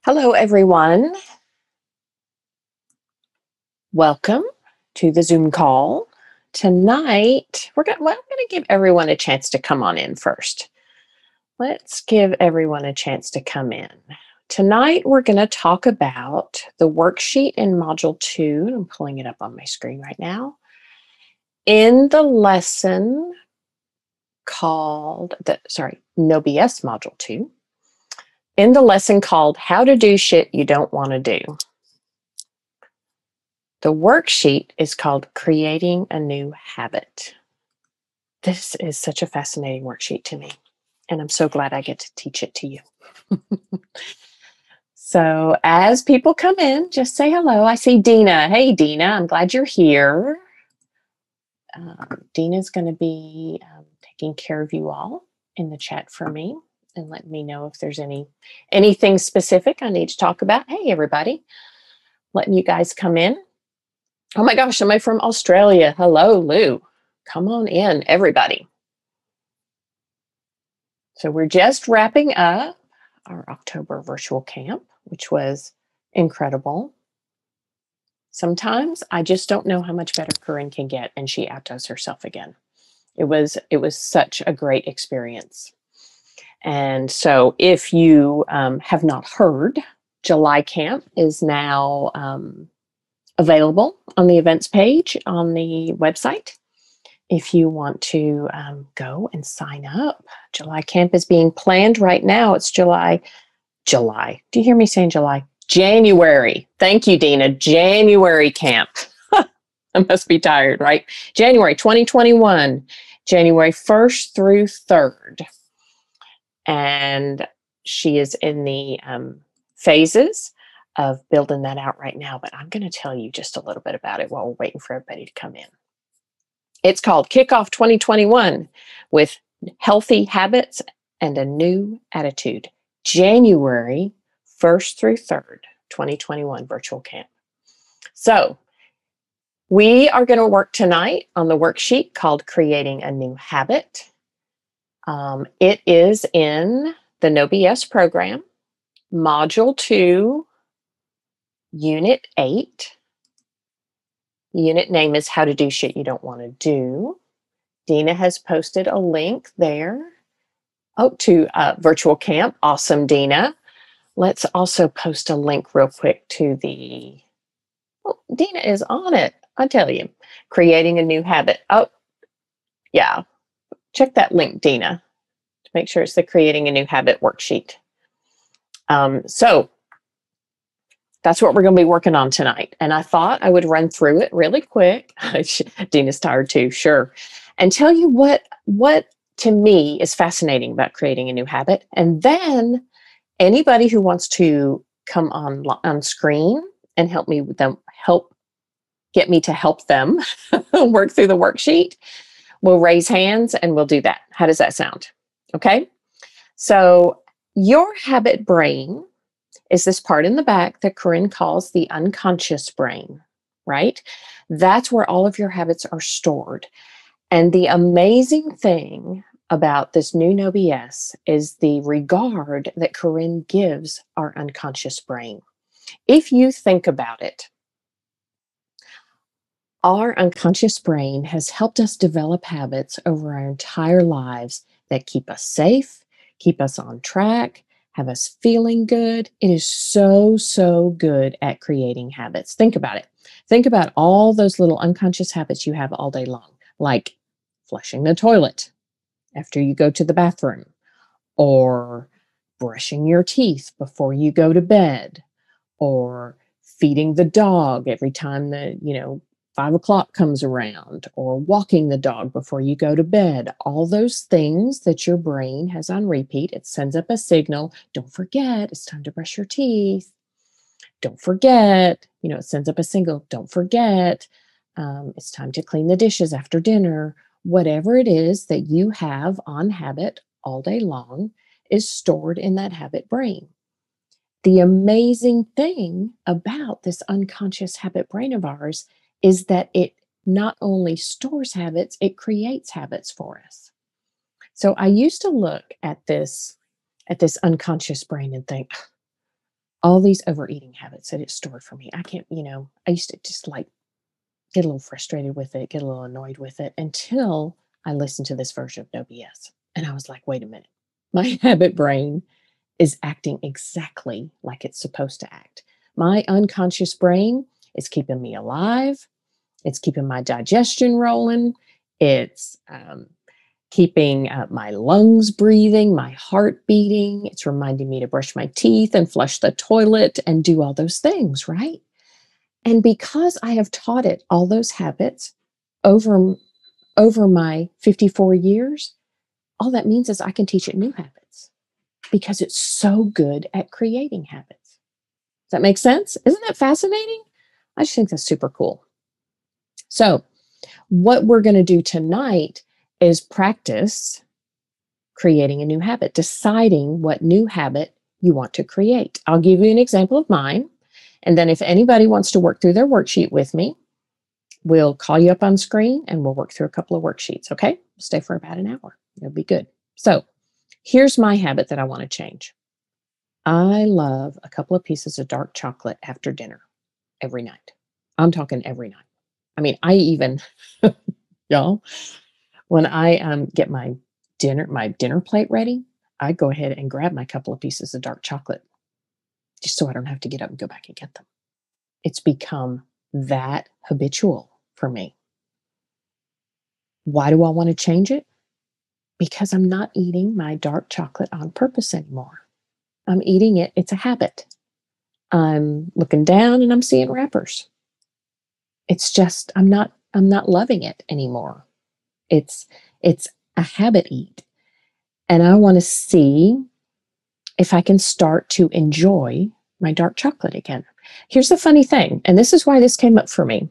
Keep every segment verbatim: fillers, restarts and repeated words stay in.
Hello, everyone. Welcome to the Zoom call. Tonight, we're going well, I'm going to give everyone a chance to come on in first. Let's give everyone a chance to come in. Tonight, we're going to talk about the worksheet in Module two. I'm pulling it up on my screen right now. In the lesson called, the, sorry, No B S Module two. In the lesson called How to Do Shit You Don't Want to Do. The worksheet is called Creating a New Habit. This is such a fascinating worksheet to me, and I'm so glad I get to teach it to you. So as people come in, just say hello. I see Dina. Hey, Dina, I'm glad you're here. Um, Dina's going to be um, taking care of you all in the chat for me and let me know if there's any anything specific I need to talk about. Hey, everybody, letting you guys come in. Oh my gosh, somebody from Australia. Hello, Lou. Come on in, everybody. So we're just wrapping up our October virtual camp, which was incredible. Sometimes I just don't know how much better Corinne can get, and she outdoes herself again. It was it was such a great experience. And so if you um, have not heard, July camp is now um, available on the events page on the website. If you want to um, go and sign up, July camp is being planned right now. It's July, July. Do you hear me saying July? January. Thank you, Dina. January camp. I must be tired, right? January twenty twenty-one, January first through third. And she is in the um, phases of building that out right now, but I'm going to tell you just a little bit about it while we're waiting for everybody to come in. It's called Kickoff twenty twenty-one with Healthy Habits and a New Attitude. January first through third, twenty twenty-one virtual camp. So we are going to work tonight on the worksheet called Creating a New Habit. Um, it is in the No B S program, Module two, Unit eight. Unit name is How to Do Shit You Don't Want to Do. Dina has posted a link there. Oh, to uh, virtual camp. Awesome, Dina. Let's also post a link real quick to the, oh, Dina is on it. I tell you, Creating a New Habit. Oh, yeah. Check that link, Dina, to make sure it's the Creating a New Habit worksheet. Um, so that's what we're going to be working on tonight. And I thought I would run through it really quick. Dina's tired too, sure. And tell you what, what to me is fascinating about creating a new habit. And then anybody who wants to come on, on screen and help me with them, help get me to help them work through the worksheet, we'll raise hands and we'll do that. How does that sound? Okay. So your habit brain is this part in the back that Corinne calls the unconscious brain, right? That's where all of your habits are stored. And the amazing thing about this new No B S is the regard that Corinne gives our unconscious brain. If you think about it, our unconscious brain has helped us develop habits over our entire lives that keep us safe, keep us on track, have us feeling good. It is so, so good at creating habits. Think about it. Think about all those little unconscious habits you have all day long, like flushing the toilet after you go to the bathroom, or brushing your teeth before you go to bed, or feeding the dog every time the, you know, five o'clock comes around, or walking the dog before you go to bed. All those things that your brain has on repeat, it sends up a signal. Don't forget, it's time to brush your teeth. Don't forget, you know, it sends up a signal. Don't forget, um, it's time to clean the dishes after dinner. Whatever it is that you have on habit all day long is stored in that habit brain. The amazing thing about this unconscious habit brain of ours is that it not only stores habits, it creates habits for us. So I used to look at this, at this unconscious brain and think, all these overeating habits that it stored for me. I can't, you know, I used to just like get a little frustrated with it, get a little annoyed with it until I listened to this version of No B S. And I was like, wait a minute, my habit brain is acting exactly like it's supposed to act. My unconscious brain is keeping me alive. It's keeping my digestion rolling. It's um, keeping uh, my lungs breathing, my heart beating. It's reminding me to brush my teeth and flush the toilet and do all those things, right? And because I have taught it all those habits over, over my fifty-four years, all that means is I can teach it new habits because it's so good at creating habits. Does that make sense? Isn't that fascinating? I just think that's super cool. So what we're going to do tonight is practice creating a new habit, deciding what new habit you want to create. I'll give you an example of mine. And then if anybody wants to work through their worksheet with me, we'll call you up on screen and we'll work through a couple of worksheets. Okay. Stay for about an hour. It'll be good. So here's my habit that I want to change. I love a couple of pieces of dark chocolate after dinner every night. I'm talking every night. I mean, I even, y'all, when I um, get my dinner, my dinner plate ready, I go ahead and grab my couple of pieces of dark chocolate just so I don't have to get up and go back and get them. It's become that habitual for me. Why do I want to change it? Because I'm not eating my dark chocolate on purpose anymore. I'm eating it. It's a habit. I'm looking down and I'm seeing wrappers. It's just, I'm not, I'm not loving it anymore. It's, it's a habit eat. And I want to see if I can start to enjoy my dark chocolate again. Here's the funny thing, and this is why this came up for me.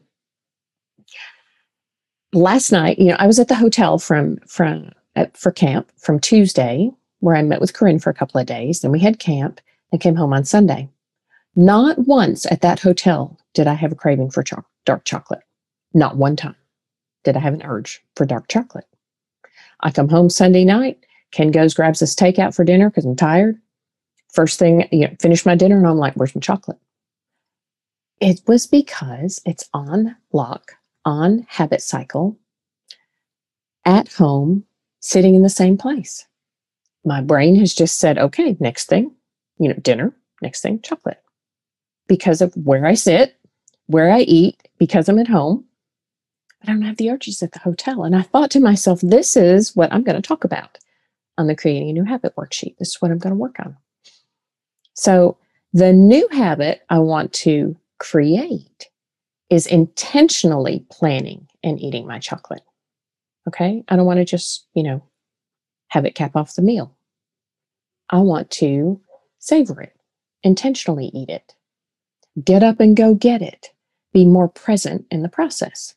Last night, you know, I was at the hotel from, from, uh, for camp from Tuesday, where I met with Corinne for a couple of days. Then we had camp and came home on Sunday. Not once at that hotel did I have a craving for cho- dark chocolate. Not one time did I have an urge for dark chocolate. I come home Sunday night. Ken goes, grabs us takeout for dinner because I'm tired. First thing, you know, finish my dinner and I'm like, where's my chocolate? It was because it's on lock, on habit cycle, at home, sitting in the same place. My brain has just said, okay, next thing, you know, dinner, next thing, chocolate. Because of where I sit, where I eat, because I'm at home, but I don't have the urges at the hotel. And I thought to myself, this is what I'm going to talk about on the Creating a New Habit worksheet. This is what I'm going to work on. So the new habit I want to create is intentionally planning and eating my chocolate. Okay? I don't want to just, you know, have it cap off the meal. I want to savor it, intentionally eat it, get up and go get it, be more present in the process.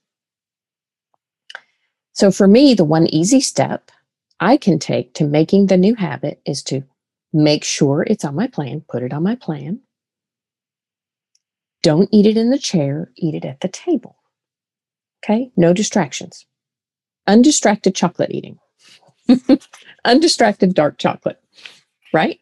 So for me, the one easy step I can take to making the new habit is to make sure it's on my plan, put it on my plan. Don't eat it in the chair, eat it at the table. Okay? No distractions. Undistracted chocolate eating. Undistracted dark chocolate, right?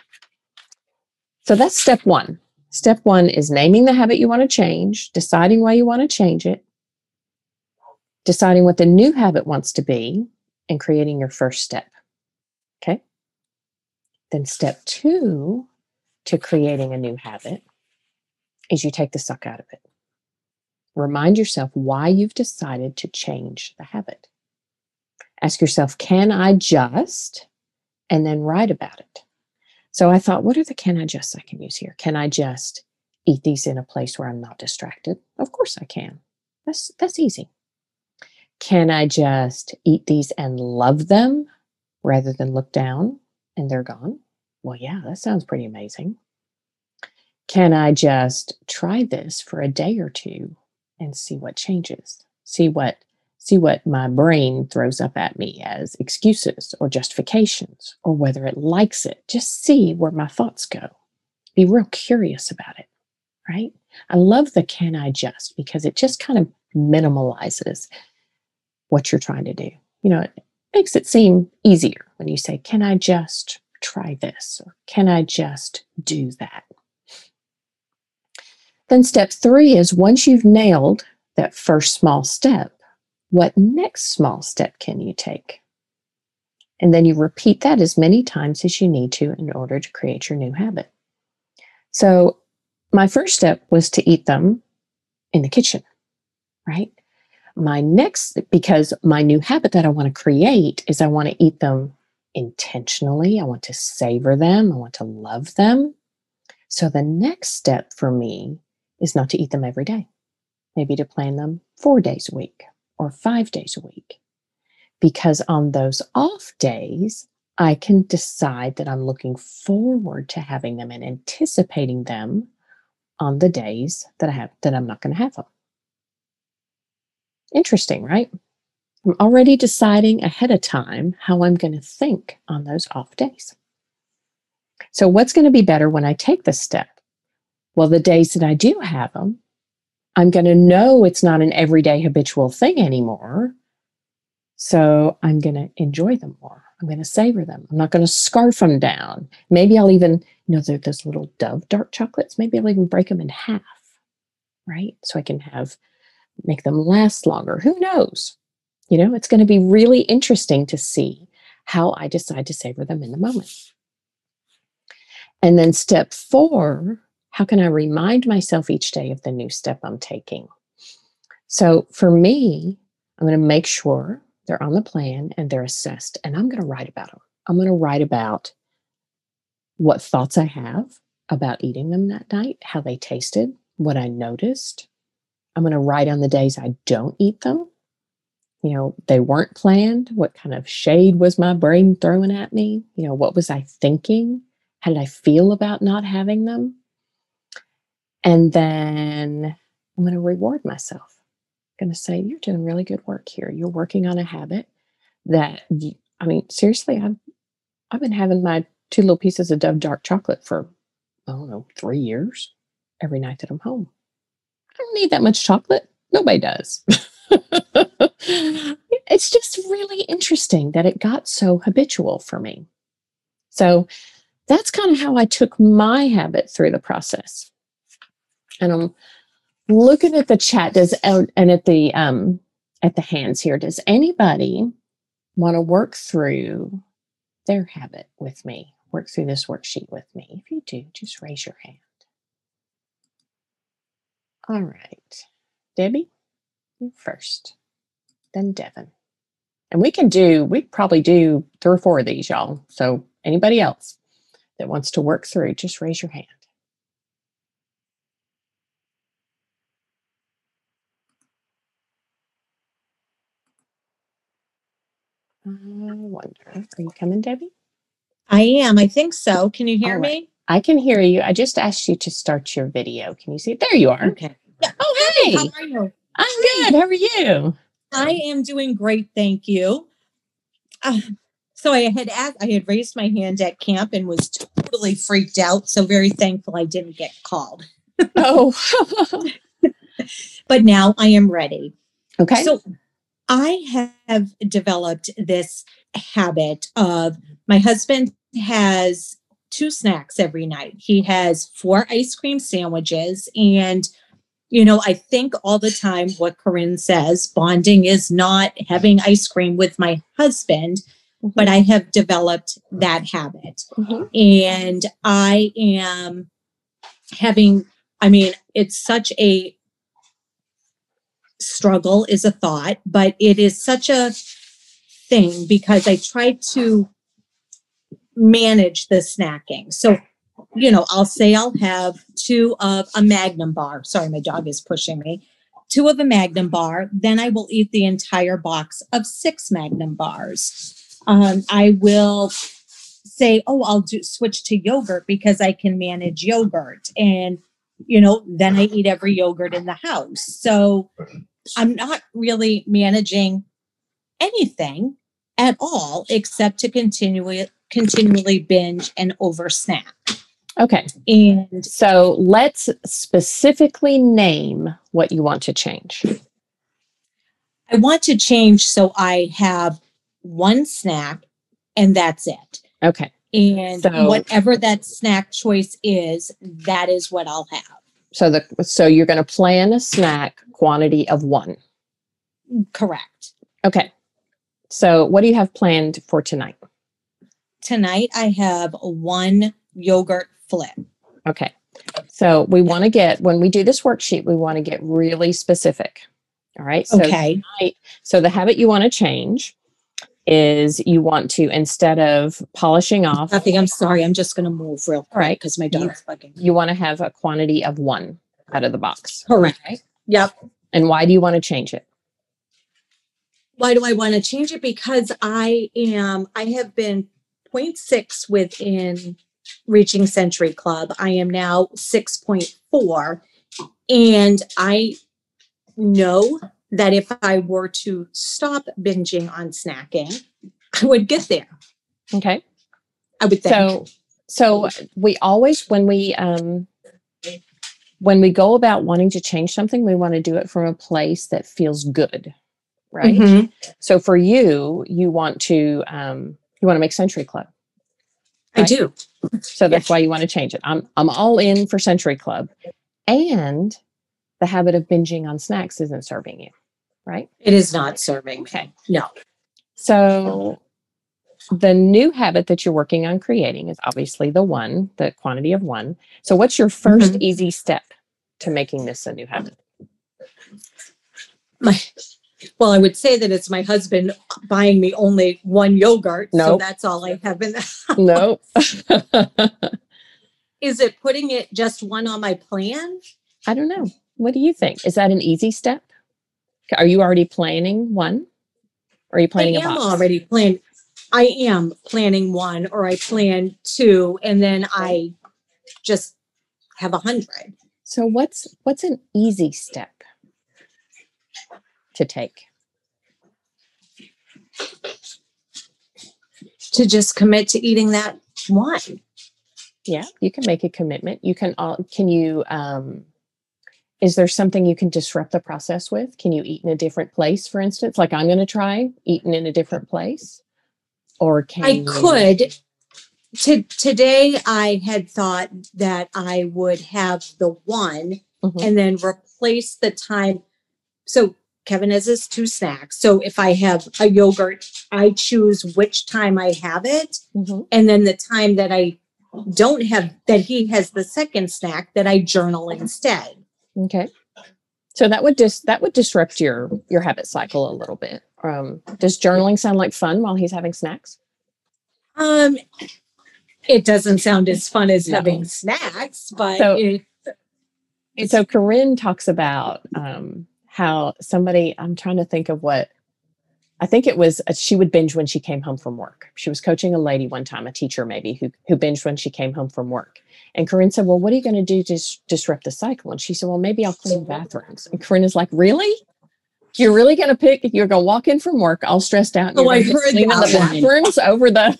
So that's step one. Step one is naming the habit you want to change, deciding why you want to change it, deciding what the new habit wants to be, and creating your first step. Okay? Then step two to creating a new habit is you take the suck out of it. Remind yourself why you've decided to change the habit. Ask yourself, can I just, and then write about it. So I thought, what are the can I justs I can use here? Can I just eat these in a place where I'm not distracted? Of course I can. That's, that's easy. Can I just eat these and love them rather than look down and they're gone? Well, yeah, that sounds pretty amazing. Can I just try this for a day or two and see what changes? See what see what my brain throws up at me as excuses or justifications, or whether it likes it. Just see where my thoughts go. Be real curious about it, right? I love the can I just, because it just kind of minimalizes what you're trying to do. You know, it makes it seem easier when you say, can I just try this? Or can I just do that? Then step three is once you've nailed that first small step, what next small step can you take? And then you repeat that as many times as you need to in order to create your new habit. So my first step was to eat them in the kitchen, right? My next, because my new habit that I want to create is I want to eat them intentionally. I want to savor them. I want to love them. So the next step for me is not to eat them every day, maybe to plan them four days a week or five days a week. Because on those off days, I can decide that I'm looking forward to having them and anticipating them on the days that I have that I'm not going to have them. Interesting, right? I'm already deciding ahead of time how I'm going to think on those off days. So what's going to be better when I take this step? Well, the days that I do have them, I'm going to know it's not an everyday habitual thing anymore. So I'm going to enjoy them more. I'm going to savor them. I'm not going to scarf them down. Maybe I'll even, you know, they're those little Dove dark chocolates. Maybe I'll even break them in half, right? So I can have, make them last longer. Who knows? You know, it's going to be really interesting to see how I decide to savor them in the moment. And then step four, how can I remind myself each day of the new step I'm taking? So for me, I'm going to make sure they're on the plan and they're assessed, and I'm going to write about them. I'm going to write about what thoughts I have about eating them that night, how they tasted, what I noticed. I'm going to write on the days I don't eat them. You know, they weren't planned. What kind of shade was my brain throwing at me? You know, what was I thinking? How did I feel about not having them? And then I'm going to reward myself. I'm going to say, you're doing really good work here. You're working on a habit that, you, I mean, seriously, I've, I've been having my two little pieces of Dove dark chocolate for, I don't know, three years every night that I'm home. I don't need that much chocolate. Nobody does. It's just really interesting that it got so habitual for me. So that's kind of how I took my habit through the process. And I'm looking at the chat, does and at the um at the hands here. Does anybody want to work through their habit with me? Work through this worksheet with me. If you do, just raise your hand. All right, Debbie, you first, then Devin. And we can do, we probably do three or four of these, y'all. So anybody else that wants to work through, just raise your hand. I wonder, are you coming, Debbie? I am. I think so. Can you hear All right. me? I can hear you. I just asked you to start your video. Can you see it? There you are. Okay. Oh, Hey, hey. how are you? I'm Hi. good. How are you? I am doing great, thank you. Uh, so I had asked, I had raised my hand at camp and was totally freaked out. So very thankful I didn't get called. Oh. But now I am ready. Okay. So I have developed this habit of, my husband has two snacks every night. He has four ice cream sandwiches, and you know, I think all the time what Corinne says, bonding is not having ice cream with my husband, mm-hmm. but I have developed that habit. Mm-hmm. And I am having, I mean, it's such a struggle is a thought, but it is such a thing because I try to manage the snacking. So, you know, I'll say I'll have two of a Magnum bar. Sorry, my dog is pushing me. Two of a Magnum bar. Then I will eat the entire box of six Magnum bars. Um, I will say, oh, I'll do switch to yogurt because I can manage yogurt. And, you know, then I eat every yogurt in the house. So I'm not really managing anything at all except to continually continually binge and over snack. Okay. And so let's specifically name what you want to change. I want to change so I have one snack and that's it. Okay. And so, whatever that snack choice is, that is what I'll have. So the so you're going to plan a snack quantity of one. Correct. Okay. So what do you have planned for tonight? Tonight I have one yogurt flip. Okay. So we want to get, when we do this worksheet, we want to get really specific. All right. So Okay. tonight, so the habit you want to change is you want to, instead of polishing off, Nothing. I'm sorry. I'm just going to move real quick right, because my dog's bugging. you want to have a quantity of one out of the box. Correct. Right? Yep. And why do you want to change it? Why do I want to change it? Because I am, I have been zero point six within reaching Century Club. I am now six point four. And I know that if I were to stop binging on snacking, I would get there. Okay. I would think. So, so we always, when we, um, when we go about wanting to change something, we want to do it from a place that feels good. Right. Mhm. So for you, you want to, um, you want to make Century Club. I Right? do. So that's why you want to change it. I'm, I'm all in for Century Club, and the habit of binging on snacks isn't serving you. Right. It is not serving me. Okay. No. So the new habit that you're working on creating is obviously the one, the quantity of one. So what's your first Mhm. easy step to making this a new habit? My, well, I would say that it's my husband buying me only one yogurt. So Nope. that's all I have in the house. Nope. Is it putting it just one on my plan? I don't know. What do you think? Is that an easy step? Are you already planning one? Or are you planning I a am box? already planning. I am planning one, or I plan two, and then I just have a hundred. So what's what's an easy step to take? To just commit to eating that one. Yeah, you can make a commitment. You can all can you um is there something you can disrupt the process with? Can you eat in a different place, for instance? Like I'm going to try eating in a different place? Or can I you- could. To, today, I had thought that I would have the one Mhm. and then replace the time. So Kevin has his two snacks. So if I have a yogurt, I choose which time I have it. Mhm. And then the time that I don't have, that he has the second snack, that I journal instead. Okay. So that would just that would disrupt your your habit cycle a little bit. Um, does journaling sound like fun while he's having snacks? Um, it doesn't sound as fun as No. having snacks, but So- it, it's So Corinne talks about um, how somebody, I'm trying to think of what, I think it was, uh, she would binge when she came home from work. She was coaching a lady one time, a teacher maybe, who, who binged when she came home from work. And Corinne said, well, what are you going to do to dis- disrupt the cycle? And she said, well, maybe I'll clean bathrooms. And Corinne is like, really? You're really going to pick, you're going to walk in from work all stressed out. And Oh, you're I gonna be heard cleaning that the one. bathrooms over the...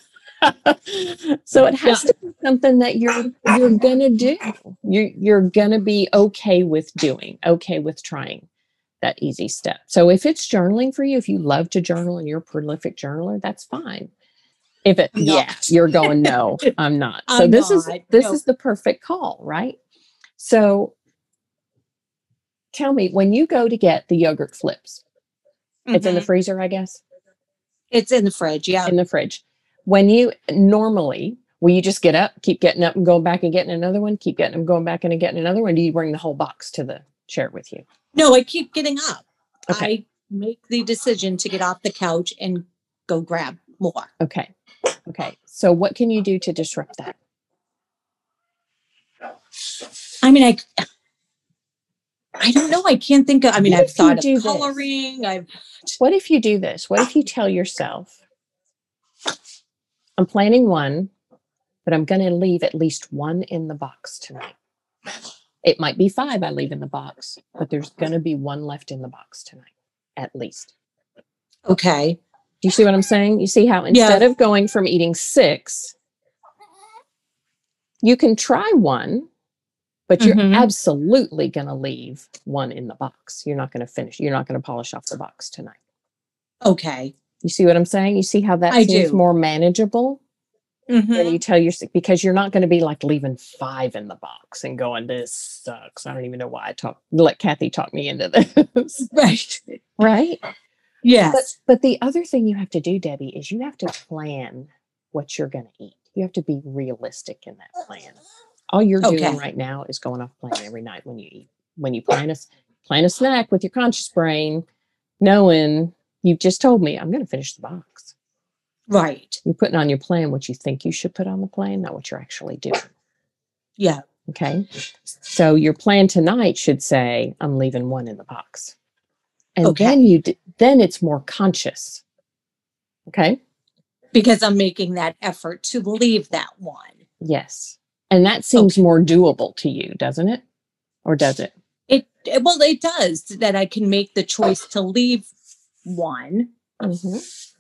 So it has to be something that you're you're gonna do. You you're gonna be okay with doing, okay with trying that easy step. So if it's journaling for you, if you love to journal and you're a prolific journaler, that's fine. If it, I'm yeah, not. you're going, no, I'm not. So I'm this is not, this no. is the perfect call, right? So tell me, when you go to get the yogurt flips, it's in the Mhm. freezer, I guess, It's in the fridge. Yeah. in the fridge. When you normally, will you just get up, keep getting up and going back and getting another one, keep getting them, going back and getting another one? Do you bring the whole box to the chair with you? No, I keep getting up. Okay. I make the decision to get off the couch and go grab more. Okay. Okay. So what can you do to disrupt that? I mean, I, I don't know. I can't think of, I mean, What I've if you thought do of this? coloring. I've, What if you do this? What if you tell yourself, I'm planning one, but I'm going to leave at least one in the box tonight. It might be five I leave in the box, but there's going to be one left in the box tonight, at least. okay. Do you see what I'm saying? You see how instead of going from eating six, you can try one, but you're Mhm. absolutely going to leave one in the box. You're not going to finish. You're not going to polish off the box tonight. Okay. You see what I'm saying? You see how that I seems do. more manageable? And Mhm. you tell yourself, because you're not going to be like leaving five in the box and going, this sucks. I don't even know why I talk, let Kathy talk me into this. Right. Right. But, Yes. but the other thing you have to do, Debbie, is you have to plan what you're going to eat. You have to be realistic in that plan. All you're doing Okay. right now is going off plan every night when you eat. When you plan a, plan a snack with your conscious brain, knowing you've just told me, I'm going to finish the box. Right. You're putting on your plan what you think you should put on the plan, not what you're actually doing. Yeah. Okay. So your plan tonight should say, I'm leaving one in the box. And Okay. then you, d- then it's more conscious. Okay. Because I'm making that effort to leave that one. Yes. And that seems Okay. more doable to you, doesn't it? Or does it? It, it- well, it does, that I can make the choice to leave one. Mm-hmm.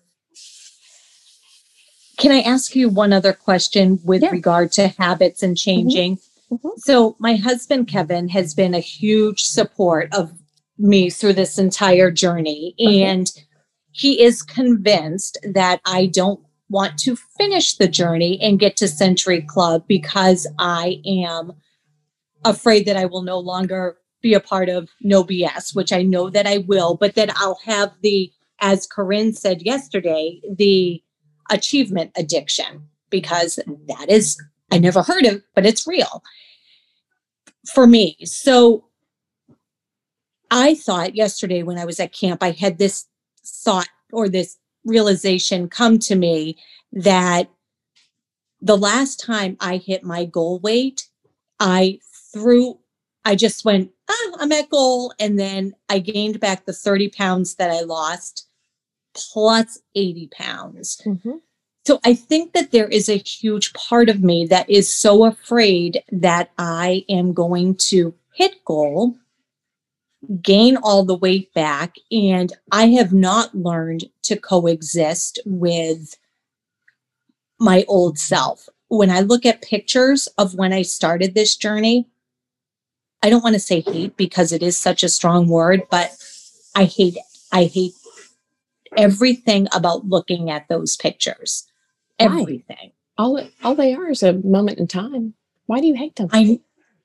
Can I ask you one other question with Yeah. regard to habits and changing? Mm-hmm. So my husband, Kevin, has been a huge support of me through this entire journey. Okay. And he is convinced that I don't want to finish the journey and get to Century Club because I am afraid that I will no longer be a part of No B S, which I know that I will, but that I'll have the, as Corinne said yesterday, the achievement addiction, because that is, I never heard of, but it's real for me. So I thought yesterday when I was at camp, I had this thought or this realization come to me that the last time I hit my goal weight, I threw, I just went, ah, I'm at goal. And then I gained back the thirty pounds that I lost plus eighty pounds. Mm-hmm. So I think that there is a huge part of me that is so afraid that I am going to hit goal, gain all the weight back, and I have not learned to coexist with my old self. When I look at pictures of when I started this journey, I don't want to say hate because it is such a strong word, but I hate it. I hate everything about looking at those pictures. Why? Everything. All it, all they are is a moment in time. Why do you hate them? I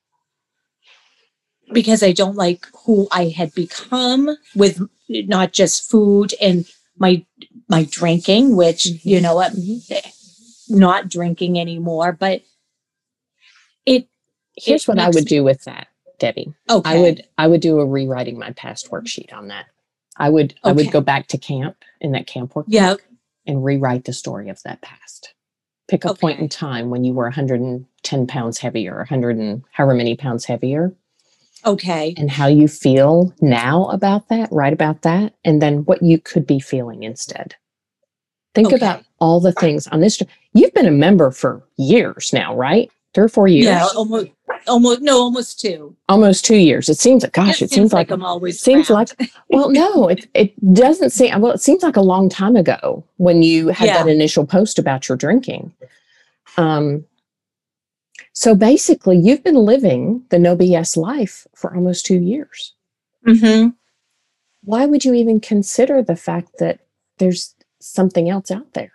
because I don't like who I had become with not just food and my my drinking, which Mhm. you know what, Mhm. not drinking anymore. But it Here's it what I makes would me- do with that, Debbie. Okay. I would I would do a rewriting my past worksheet on that. I would I would Okay. go back to camp in that camp workbook Yeah. and rewrite the story of that past. Pick a point Okay. in time when you were one hundred ten pounds heavier, one hundred and however many pounds heavier, Okay. and how you feel now about that, write about that, and then what you could be feeling instead. Think Okay. about all the things on this. You've been a member for years now, right? Three or four years? Yeah, almost, almost, no, almost two. Almost two years. It seems like, gosh, it, it seems like, I'm always seems around. like, well, no, it, it doesn't seem, well, it seems like a long time ago when you had Yeah. that initial post about your drinking. Um, so basically you've been living the no B S life for almost two years. Mm-hmm. Why would you even consider the fact that there's something else out there?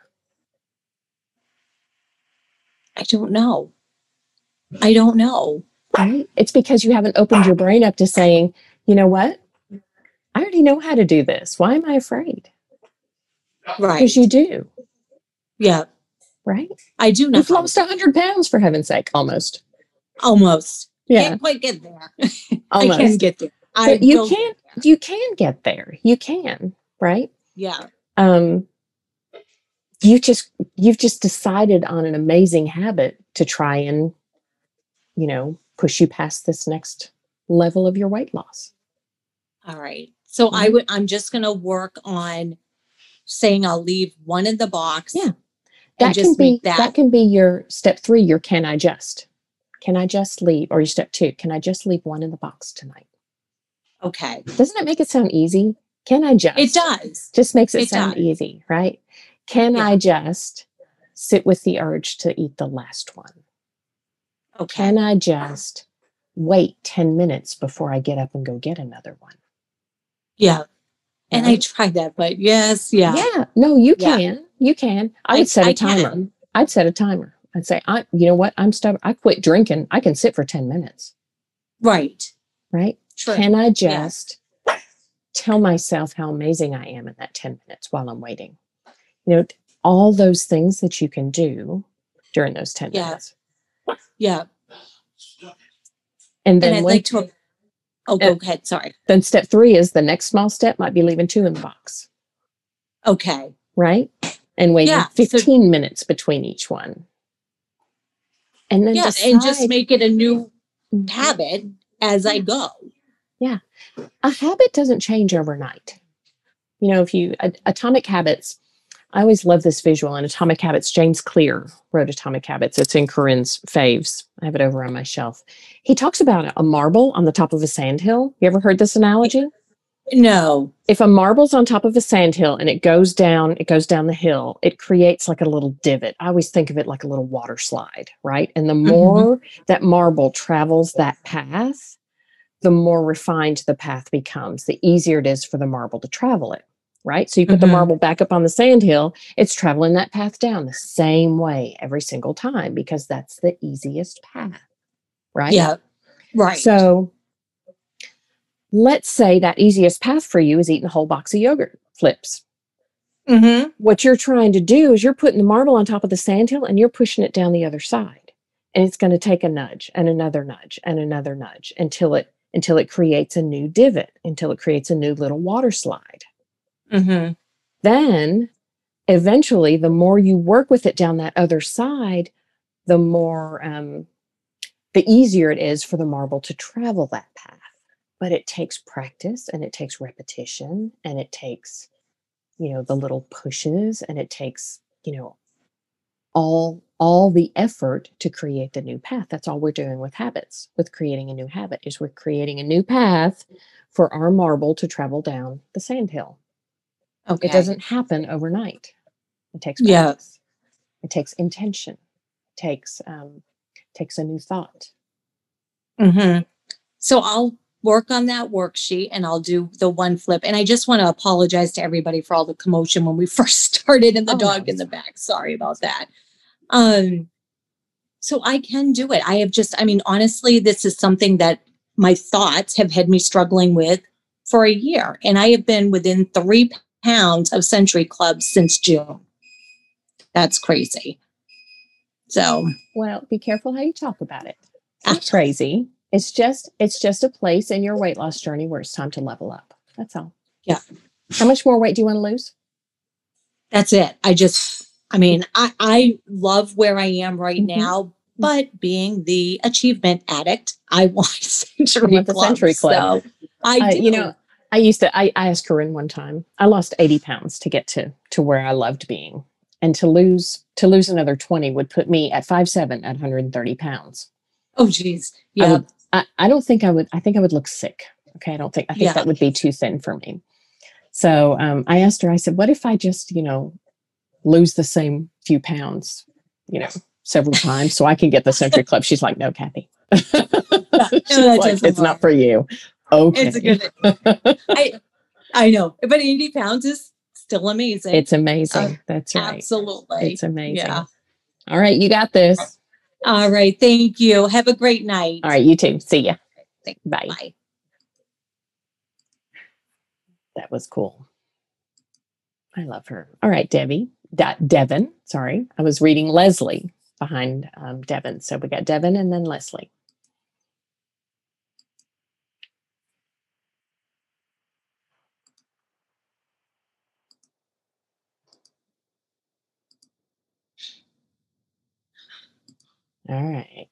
I don't know. I don't know. Right? It's because you haven't opened your brain up to saying, you know what? I already know how to do this. Why am I afraid? Right. Because you do, Yeah. right? I do know. You've lost one hundred pounds, for heaven's sake, almost. Almost. Yeah, Can't quite get there. almost. I can get there. I But you will can, get there. you can get there. You can, right? Yeah. Um, you just, you've just decided on an amazing habit to try and, you know, push you past this next level of your weight loss. All right. So I Mhm. would, I'm just going to work on saying I'll leave one in the box. Yeah. And That can just be, make that. that can be your step three, your can I just, can I just leave? Or your step two, can I just leave one in the box tonight? Okay. Doesn't it make it sound easy? Can I just? It does. Just makes it, It sound does. easy, right? Can Yeah. I just sit with the urge to eat the last one? Okay. Can I just wait ten minutes before I get up and go get another one? Yeah. And I Right? tried that, but yes. Yeah. Yeah. No, you Yeah. can. You can. I I- would set I a timer. can. I'd set a timer. I'd say, I, you know what? I'm stubborn. I quit drinking. I can sit for ten minutes. Right. Right. True. Can I Yeah. just tell myself how amazing I am in that ten minutes while I'm waiting? You know, all those things that you can do during those ten Yeah. minutes. Yeah. And then And I'd when, like to, oh, go ahead. Sorry. then step three is the next small step might be leaving two in the box. Okay. Right. And waiting Yeah, so- fifteen minutes between each one. And then Yeah. decide, And just make it a new Mhm. habit as I go. Yeah. A habit doesn't change overnight. You know, if you, a- Atomic Habits, I always love this visual in Atomic Habits. James Clear wrote Atomic Habits. It's in Corinne's faves. I have it over on my shelf. He talks about a marble on the top of a sandhill. You ever heard this analogy? No. If a marble's on top of a sandhill and it goes down, it goes down the hill, it creates like a little divot. I always think of it like a little water slide, right? And the more mm-hmm. that marble travels that path, the more refined the path becomes, the easier it is for the marble to travel it, right? So you put mm-hmm. the marble back up on the sandhill, it's traveling that path down the same way every single time because that's the easiest path, right? Yeah, right. So let's say that easiest path for you is eating a whole box of yogurt flips. Mm-hmm. What you're trying to do is you're putting the marble on top of the sandhill and you're pushing it down the other side. And it's going to take a nudge and another nudge and another nudge until it until it creates a new divot, until it creates a new little water slide. Mm-hmm. Then eventually, the more you work with it down that other side, the more, um, the easier it is for the marble to travel that path. But it takes practice and it takes repetition and it takes, you know, the little pushes and it takes, you know, all all the effort to create the new path. That's all we're doing with habits, with creating a new habit, is we're creating a new path for our marble to travel down the sandhill. Okay. It doesn't happen overnight. It takes practice. Yeah. It takes intention. It takes um, takes a new thought. Mm-hmm. So I'll work on that worksheet and I'll do the one flip. And I just want to apologize to everybody for all the commotion when we first started and the oh, dog no. in the back. Sorry about that. Um, so I can do it. I have just, I mean, honestly, this is something that my thoughts have had me struggling with for a year. And I have been within three pounds of Century Club since June. That's crazy. So. Well, be careful how you talk about it. It's not crazy. It's just, it's just a place in your weight loss journey where it's time to level up. That's all. Yeah. How much more weight do you want to lose? That's it. I just, I mean, I, I love where I am right mm-hmm. now, but being the achievement addict, I want Century want the Club. Century Club. So I uh, do. You know, I used to, I, I asked Corinne one time, I lost eighty pounds to get to, to where I loved being. And to lose, to lose another twenty would put me at five seven at one hundred thirty pounds. Oh, geez. Yeah. I, would, I, I don't think I would, I think I would look sick. Okay. I don't think, I think yeah. that would be too thin for me. So um, I asked her, I said, what if I just, you know, lose the same few pounds, you know, several times so I can get the Century Club? She's like, no, Kathy. no, She's like, it's not for you. Okay. It's a good I, I know, but eighty pounds is still amazing. It's amazing. Uh, That's right. Absolutely. It's amazing. Yeah. All right. You got this. All right. Thank you. Have a great night. All right. You too. See ya. Bye. Bye. That was cool. I love her. All right, Debbie. De- Devin. Sorry. I was reading Leslie behind um, Devin. So we got Devin and then Leslie. All right.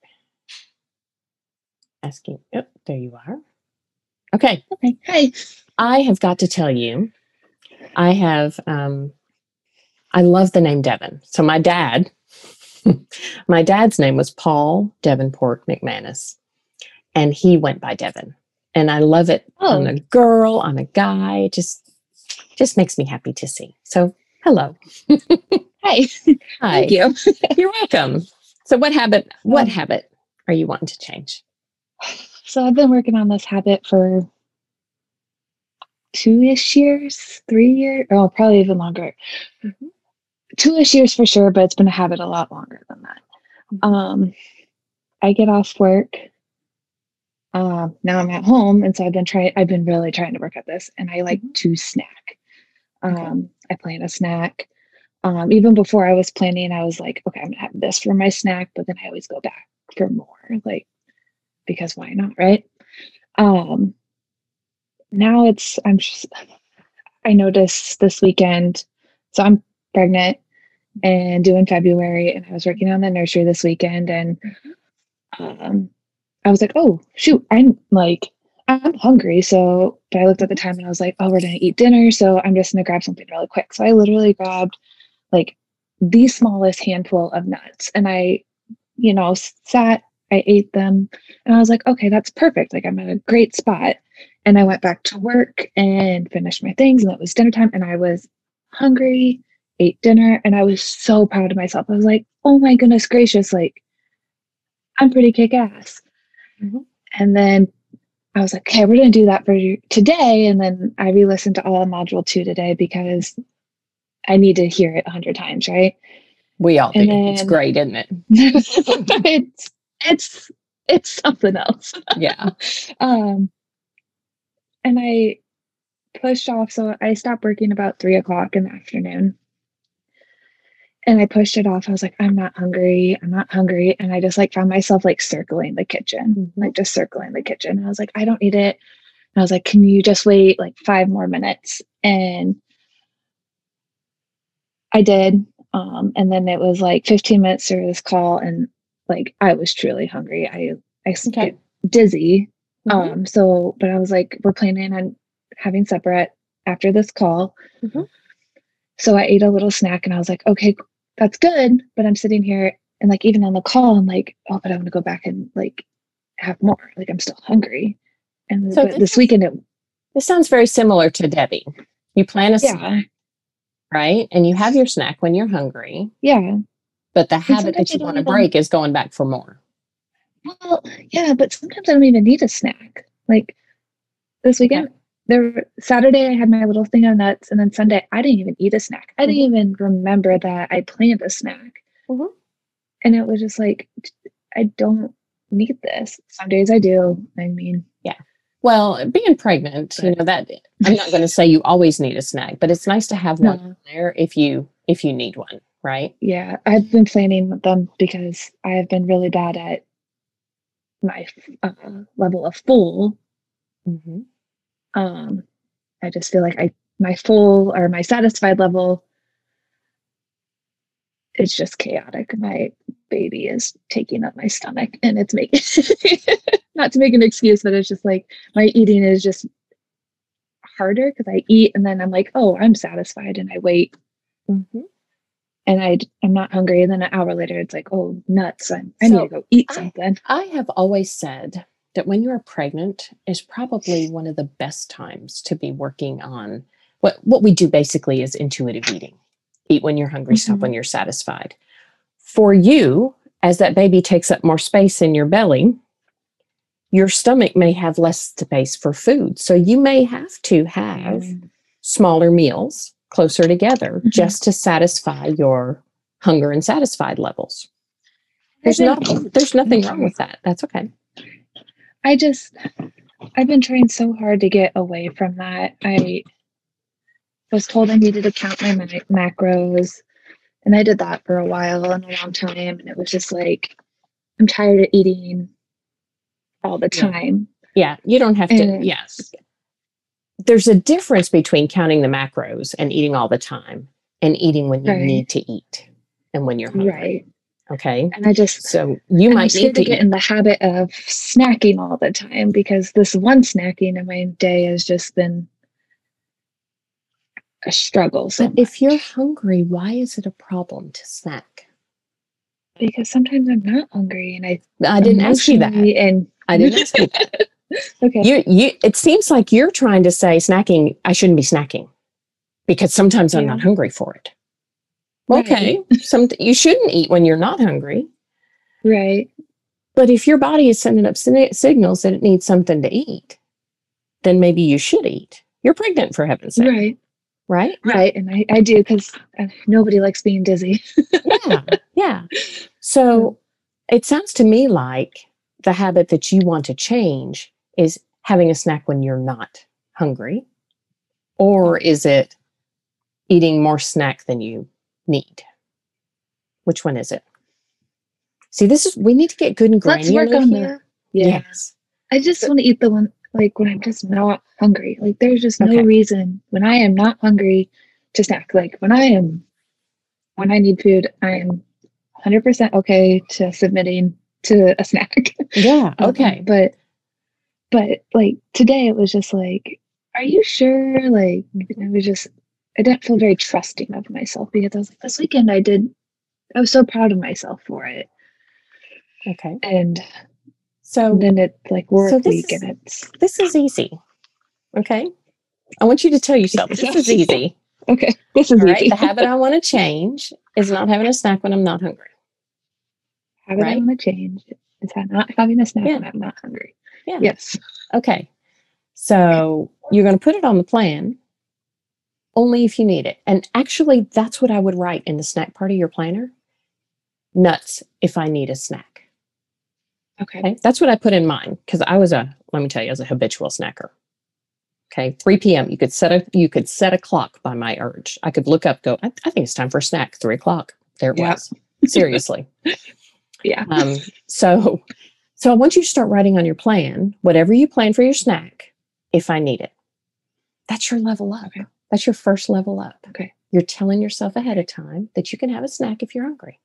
Asking, oh, there you are. Okay. Okay. Hi. I have got to tell you, I have, um, I love the name Devin. So my dad, my dad's name was Paul Davenport McManus, and he went by Devin. And I love it oh. on a girl, on a guy. It just, just makes me happy to see. So, hello. Hi. Hi. Thank you. You're welcome. So what habit, what um, habit are you wanting to change? So I've been working on this habit for two-ish years, three years, oh, probably even longer. Mm-hmm. two-ish years for sure, but it's been a habit a lot longer than that. Um, I get off work. Um, now I'm at home, and so I've been trying. I've been really trying to work at this, and I like Mhm. to snack. Okay. Um, I plan a snack. Um, even before I was planning, I was like, okay, I'm gonna have this for my snack, but then I always go back for more, like because why not, right? Um, now it's I'm just I noticed this weekend. So I'm pregnant and due in February, and I was working on the nursery this weekend, and um, I was like, oh shoot, I'm like I'm hungry. So, but I looked at the time and I was like, oh, we're gonna eat dinner, so I'm just gonna grab something really quick. So I literally grabbed like the smallest handful of nuts, and I, you know, sat. I ate them, and I was like, okay, that's perfect. Like I'm at a great spot. And I went back to work and finished my things, and it was dinner time, and I was hungry, ate dinner, and I was so proud of myself. I was like, oh my goodness gracious, like I'm pretty kick ass. Mhm. And then I was like, okay, we're going to do that for today. And then I re listened to all of module two today because I need to hear it a hundred times, right? We all do. And It's then- great, isn't it? it's, it's, it's something else. Yeah. Um, and I pushed off. So I stopped working about three o'clock in the afternoon. And I pushed it off. I was like, I'm not hungry. I'm not hungry. And I just like found myself like circling the kitchen, Mhm. like just circling the kitchen. And I was like, I don't need it. And I was like, can you just wait like five more minutes? And I did. Um, and then it was like fifteen minutes through this call, and like I was truly hungry. I I Okay. get dizzy. Mhm. Um, so but I was like, we're planning on having supper at after this call. Mhm. So I ate a little snack, and I was like, okay, that's good. But I'm sitting here, and like even on the call, I'm like, oh, but I want to go back and like have more. Like I'm still hungry. And So but this this is- weekend, it, This sounds very similar to Debbie. You plan a yeah, snack, right? And you have your snack when you're hungry, yeah. but the habit sometimes that you I don't want to even- break is going back for more. Well, yeah, but sometimes I don't even need a snack. Like this weekend, there Saturday I had my little thing of nuts, and then Sunday I didn't even eat a snack. I didn't Mhm. even remember that I planned a snack, Mhm. and it was just like I don't need this. Some days I do. I mean, Well, being pregnant, you But- know that I'm not going to say you always need a snack, but it's nice to have one no, there if you if you need one, right? yeah, I've been planning with them because I have been really bad at my uh, level of full. Mm-hmm. Um, I just feel like I my full or my satisfied level, it's just chaotic. My baby is taking up my stomach, and it's making not to make an excuse, but it's just like my eating is just harder because I eat and then I'm like, oh, I'm satisfied, and I wait Mm-hmm. and I I'm not hungry, and then an hour later it's like, oh, nuts! I'm, I need So, to go eat I- something. I have always said that when you're pregnant is probably one of the best times to be working on what what we do basically is intuitive eating. Eat when you're hungry, stop Mhm. when you're satisfied. For you, as that baby takes up more space in your belly, your stomach may have less space for food. So you may have to have Mm. smaller meals closer together Mhm. just to satisfy your hunger and satisfied levels. There's I no think- there's nothing wrong with that. That's okay. I just I've been trying so hard to get away from that. I was told I needed to count my ma- macros, and I did that for a while and a long time, and it was just like I'm tired of eating all the Yeah. time. Yeah, you don't have to. And- Yes. There's a difference between counting the macros and eating all the time and eating when you Right. need to eat and when you're hungry. Right. Okay. And I just So you and I'm might scared need to to get eat. in the habit of snacking all the time, because this one snacking in my day has just been a struggle. So But if you're hungry, why is it a problem to snack? because sometimes I'm not hungry, and I I didn't ask you that. emotionally And I didn't ask you that. okay. You, you, it seems like you're trying to say snacking, I shouldn't be snacking because sometimes I'm Yeah. not hungry for it. Right. Okay. Some, you shouldn't eat when you're not hungry. Right. But if your body is sending up si- signals that it needs something to eat, then maybe you should eat. You're pregnant, for heaven's sake. Right. right? Right. And I, I do because nobody likes being dizzy. Yeah, yeah. So it sounds to me like the habit that you want to change is having a snack when you're not hungry, or is it eating more snack than you need? Which one is it? See, this is, we need to get good and Let's granular work on the- here. Yeah. Yes. I just So- want to eat the one like when I'm just not hungry. Like there's just no Okay. reason when I am not hungry to snack. Like when I am, when I need food, I am one hundred percent okay to submitting to a snack. Yeah. Um, Okay. but, but like today it was just like, are you sure? Like it was just, I didn't feel very trusting of myself because I was like, this weekend I did, I was so proud of myself for it. Okay. And So then it's like work so this week is- and it's, this is easy. Okay. I want you to tell yourself this is easy. okay, this is All right. easy. The habit I want to change is not having a snack when I'm not hungry. Habit I right? want to change is ha- not having a snack Yeah. when I'm not hungry. Yeah. Yes. Okay. So you're going to put it on the plan only if you need it. And actually, that's what I would write in the snack part of your planner. Nuts if I need a snack. Okay. Okay. That's what I put in mine because I was a, let me tell you, I was a habitual snacker. Okay. three p.m. You could set a you could set a clock by my urge. I could look up, go, I, I think it's time for a snack. Three o'clock. There it Yeah. was. Seriously. Yeah. Um, so so I want you to start writing on your plan, whatever you plan for your snack, if I need it. That's your level up. Okay. That's your first level up. Okay. You're telling yourself ahead of time that you can have a snack if you're hungry.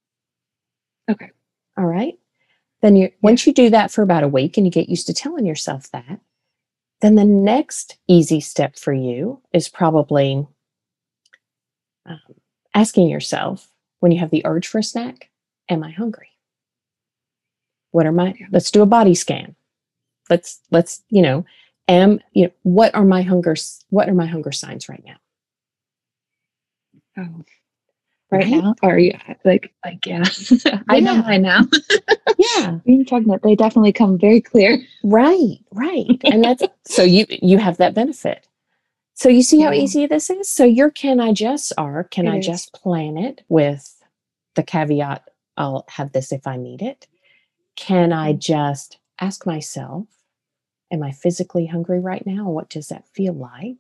Okay. All right. Then you once you do that for about a week and you get used to telling yourself that, then the next easy step for you is probably um, asking yourself when you have the urge for a snack, am I hungry? What are my, Yeah. let's do a body scan. Let's, let's, you know, am, you know, what are my hunger, what are my hunger signs right now? Oh. Right, Right? now? Or yeah, like like yeah. I know Yeah. mine now. Yeah. Being pregnant, they definitely come very clear. Right, right. And that's, so you, you have that benefit. So you see how Yeah. easy this is? So your can I just are, can It I is. just plan it with the caveat, I'll have this if I need it? Can I just ask myself, am I physically hungry right now? What does that feel like?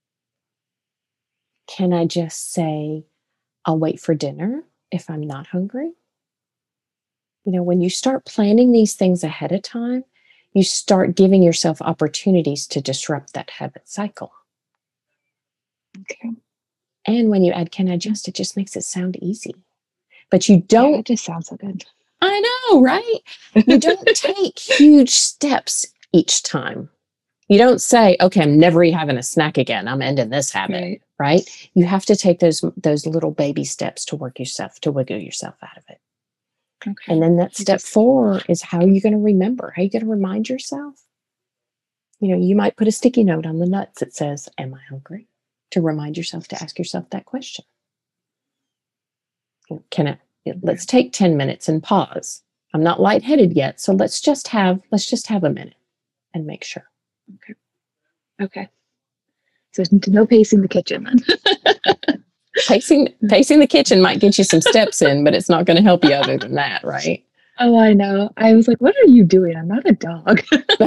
Can I just say, I'll wait for dinner if I'm not hungry? You know, when you start planning these things ahead of time, you start giving yourself opportunities to disrupt that habit cycle. Okay. And when you add can I just, it just makes it sound easy. But you Yeah, don't, it just sounds so good. I know, right? You don't take huge steps each time. You don't say, okay, I'm never having a snack again. I'm ending this habit, Right. right? You have to take those those little baby steps to work yourself, to wiggle yourself out of it. Okay. And then that You step just- four is how you're going to remember, how you going to remind yourself. You know, you might put a sticky note on the nuts that says, am I hungry? To remind yourself to ask yourself that question. You know, Can I, let's take ten minutes and pause. I'm not lightheaded yet, so let's just have, let's just have a minute and make sure. Okay. So there's no pacing the kitchen then. Pacing, pacing the kitchen might get you some steps in, but it's not going to help you other than that, right? Oh, I know. I was like, what are you doing? I'm not a dog.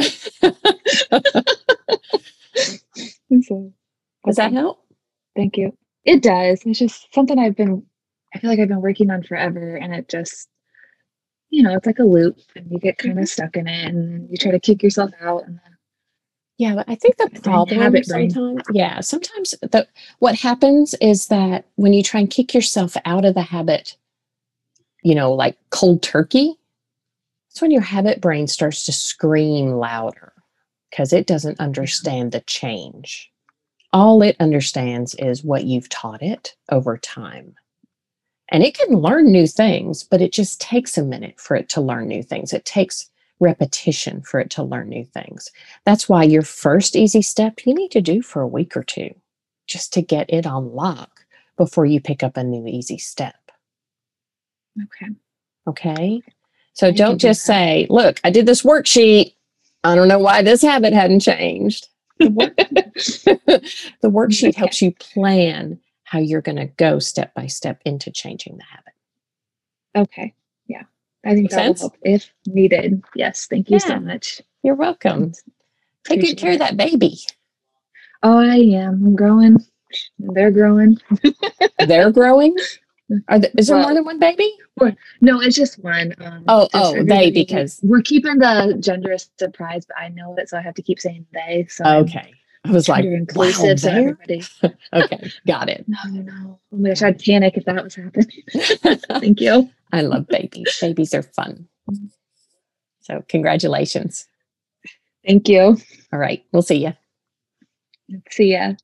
So, Does that okay. help? Thank you. It does. It's just something I've been, I feel like I've been working on forever. And it just, you know, it's like a loop and you get kind of stuck in it and you try to kick yourself out. And then, Yeah, but I think the Dang problem habit brain. sometimes, yeah, sometimes the what happens is that when you try and kick yourself out of the habit, you know, like cold turkey, that's when your habit brain starts to scream louder because it doesn't understand the change. All it understands is what you've taught it over time. And it can learn new things, but it just takes a minute for it to learn new things. It takes repetition for it to learn new things. That's why your first easy step you need to do for a week or two just to get it on lock before you pick up a new easy step. okay. Okay? So I can don't do just that. say, look, I did this worksheet. I don't know why this habit hadn't changed. The, work, the worksheet Okay. helps you plan how you're going to go step by step into changing the habit. Okay. Yeah. I think Make that will sense? help if needed. Yes. Thank you so Yeah. much. You're welcome. Take good Appreciate care of it. that baby. Oh, I am. I'm growing. They're growing. They're growing. Are there, is there more Well, than one baby? Or- no, it's just one. Um, Oh, just oh, they, everybody- because we're keeping the gender a surprise, but I know it, so I have to keep saying they. So I'm okay. I was like, gender wow, inclusive, so there. everybody. Okay, got it. No, no. Oh my gosh, I'd panic if that was happening. Thank you. I love babies. Babies are fun. So congratulations. Thank you. All right, we'll see you. See ya.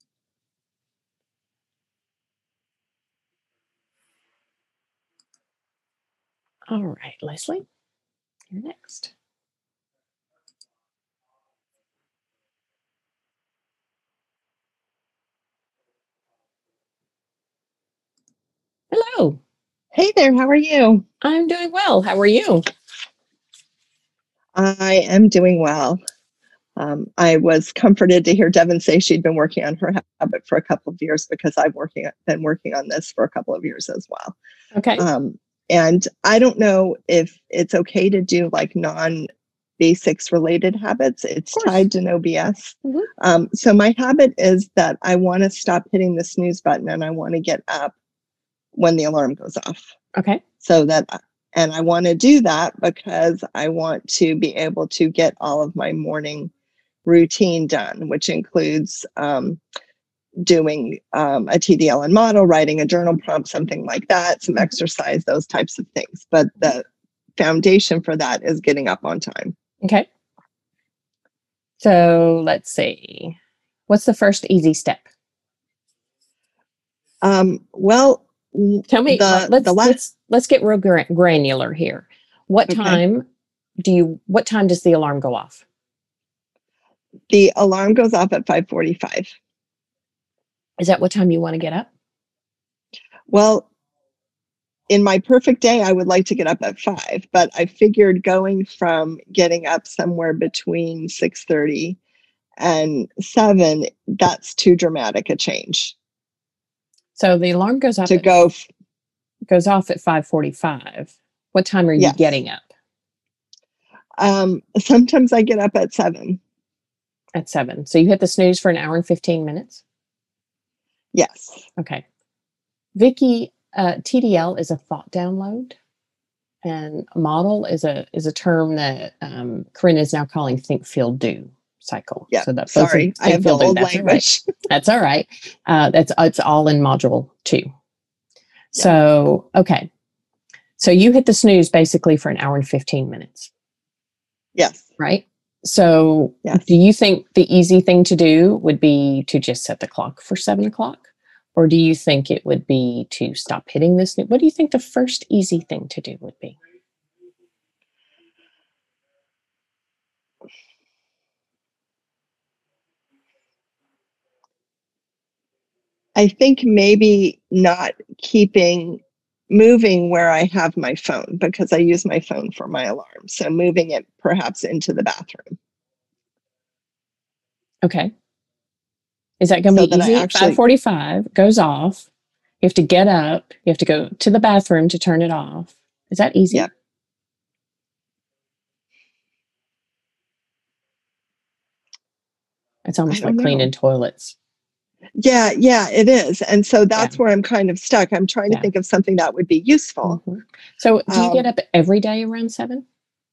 All right, Leslie, you're next. Hello. Hey there, how are you? I'm doing well. How are you? I am doing well. Um, I was comforted to hear Devin say she'd been working on her habit for a couple of years because I've working been working on this for a couple of years as well. Okay. Um, and I don't know if it's okay to do like non-basics related habits. It's course. tied to no B S. Mhm. Um, so my habit is that I want to stop hitting the snooze button and I want to get up when the alarm goes off. Okay. So that, and I want to do that because I want to be able to get all of my morning routine done, which includes um, doing um, a T D L and model, writing a journal prompt, something like that, some exercise, those types of things. But the foundation for that is getting up on time. Okay. So let's see. What's the first easy step? Um, well, Tell me. the, let's the last, let's let's get real gra- granular here. What Okay. time do you? What time does the alarm go off? The alarm goes off at five forty-five. Is that what time you want to get up? Well, in my perfect day, I would like to get up at five, but I figured going from getting up somewhere between six thirty and seven, that's too dramatic a change So the alarm goes off to at, go. f- goes off at five forty-five. What time are you Yes. getting up? Um, sometimes I get up at seven. At seven. So you hit the snooze for an hour and fifteen minutes? Yes. Okay. Vicki, uh, T D L is a thought download, and model is a is a term that um, Corinne is now calling think, feel, do cycle. Yeah. So that both Sorry, in I have think, the feel, do. old That's all right. language. That's all right. Uh, that's it's all in module two. So okay. So you hit the snooze basically for an hour and fifteen minutes, Yes. right? So Yes. do you think the easy thing to do would be to just set the clock for seven o'clock? Or do you think it would be to stop hitting this? What do you think the first easy thing to do would be? I think maybe not keeping moving where I have my phone because I use my phone for my alarm. So moving it perhaps into the bathroom. Okay. Is that going to So be that I easy? actually- five forty-five goes off. You have to get up. You have to go to the bathroom to turn it off. Is that easy? Yeah. It's almost I don't like cleaning know. toilets. Yeah, yeah, it is. And so that's Yeah. where I'm kind of stuck. I'm trying Yeah. to think of something that would be useful. Mhm. So do you get Um, up every day around seven?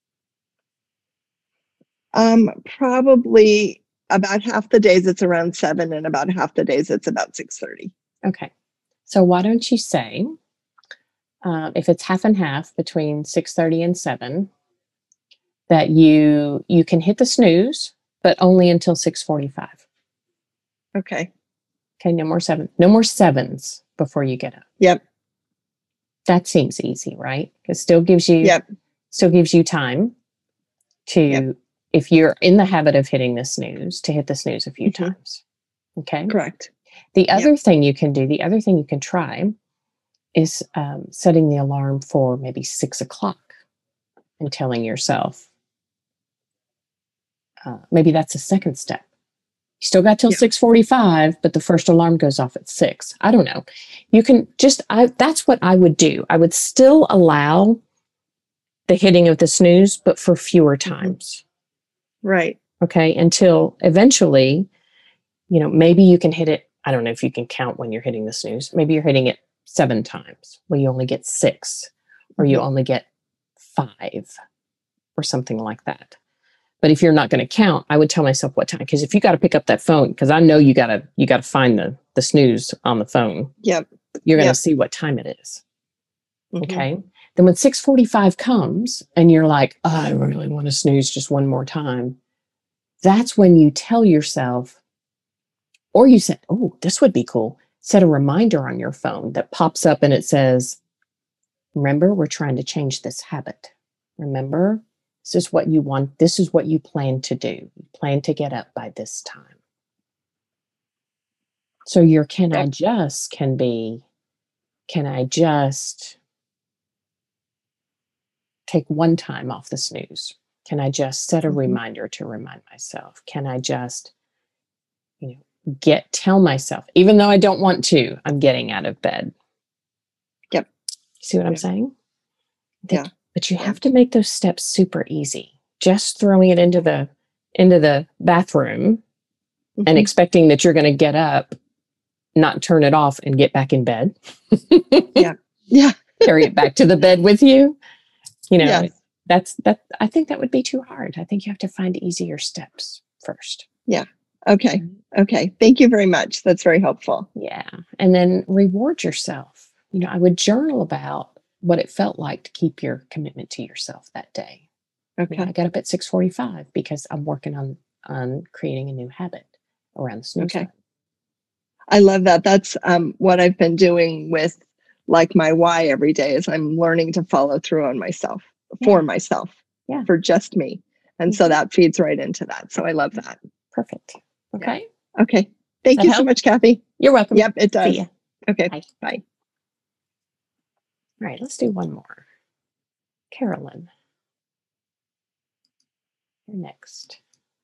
Um, probably about half the days it's around seven and about half the days it's about six thirty. Okay. So why don't you say, uh, if it's half and half between six thirty and seven, that you you can hit the snooze, but only until six forty-five. Okay. Okay, no more seven, no more sevens before you get up. Yep. That seems easy, right? It still gives you Yep. still gives you time to, Yep. if you're in the habit of hitting the snooze, to hit the snooze a few Mhm. times. Okay. Correct. The other thing you can do, the other thing you can try is um, setting the alarm for maybe six o'clock and telling yourself, uh, maybe that's a second step. You still got till Yeah. six forty-five, but the first alarm goes off at six. I don't know. You can just, I, that's what I would do. I would still allow the hitting of the snooze, but for fewer times. Right. Okay. Until eventually, you know, maybe you can hit it. I don't know if you can count when you're hitting the snooze. Maybe you're hitting it seven times. Well, you only get six, or you Mhm. only get five, or something like that. But if you're not going to count, I would tell myself what time. Because if you got to pick up that phone, because I know you got to you got to find the the snooze on the phone. Yep. You're going to Yep. see what time it is. Mhm. Okay. Then when six forty-five comes and you're like, oh, I really want to snooze just one more time, that's when you tell yourself, or you said, oh, this would be cool. Set a reminder on your phone that pops up and it says, remember, we're trying to change this habit. Remember, this is what you want. This is what you plan to do. You plan to get up by this time. So your can I Yep. just can be, can I just take one time off the snooze? Can I just set a Mhm. reminder to remind myself? Can I just, you know, get, tell myself, even though I don't want to, I'm getting out of bed. Yep. See what I'm Yeah. saying? That- Yeah. But you Yeah. have to make those steps super easy. Just throwing it into the into the bathroom and Mhm. expecting that you're going to get up, not turn it off, and get back in bed. Yeah. Yeah. Carry it back to the bed with you. You know, Yes. that's that. I think that would be too hard. I think you have to find easier steps first. Okay. Okay. Thank you very much. That's very helpful. Yeah. And then reward yourself. You know, I would journal about what it felt like to keep your commitment to yourself that day. You know, Okay. I got up at six forty-five because I'm working on on creating a new habit around the snooze Okay. time. I love that. That's um, what I've been doing with like my why every day is I'm learning to follow through on myself for Yeah. myself, Yeah. for just me. And so Mhm. that feeds right into that. So I love that. Perfect. Okay. Okay. Thank that you so help? much, Kathy. You're welcome. Yep, it does. See ya. Okay. Bye. Bye. All right, let's do one more. Carolyn, you're next.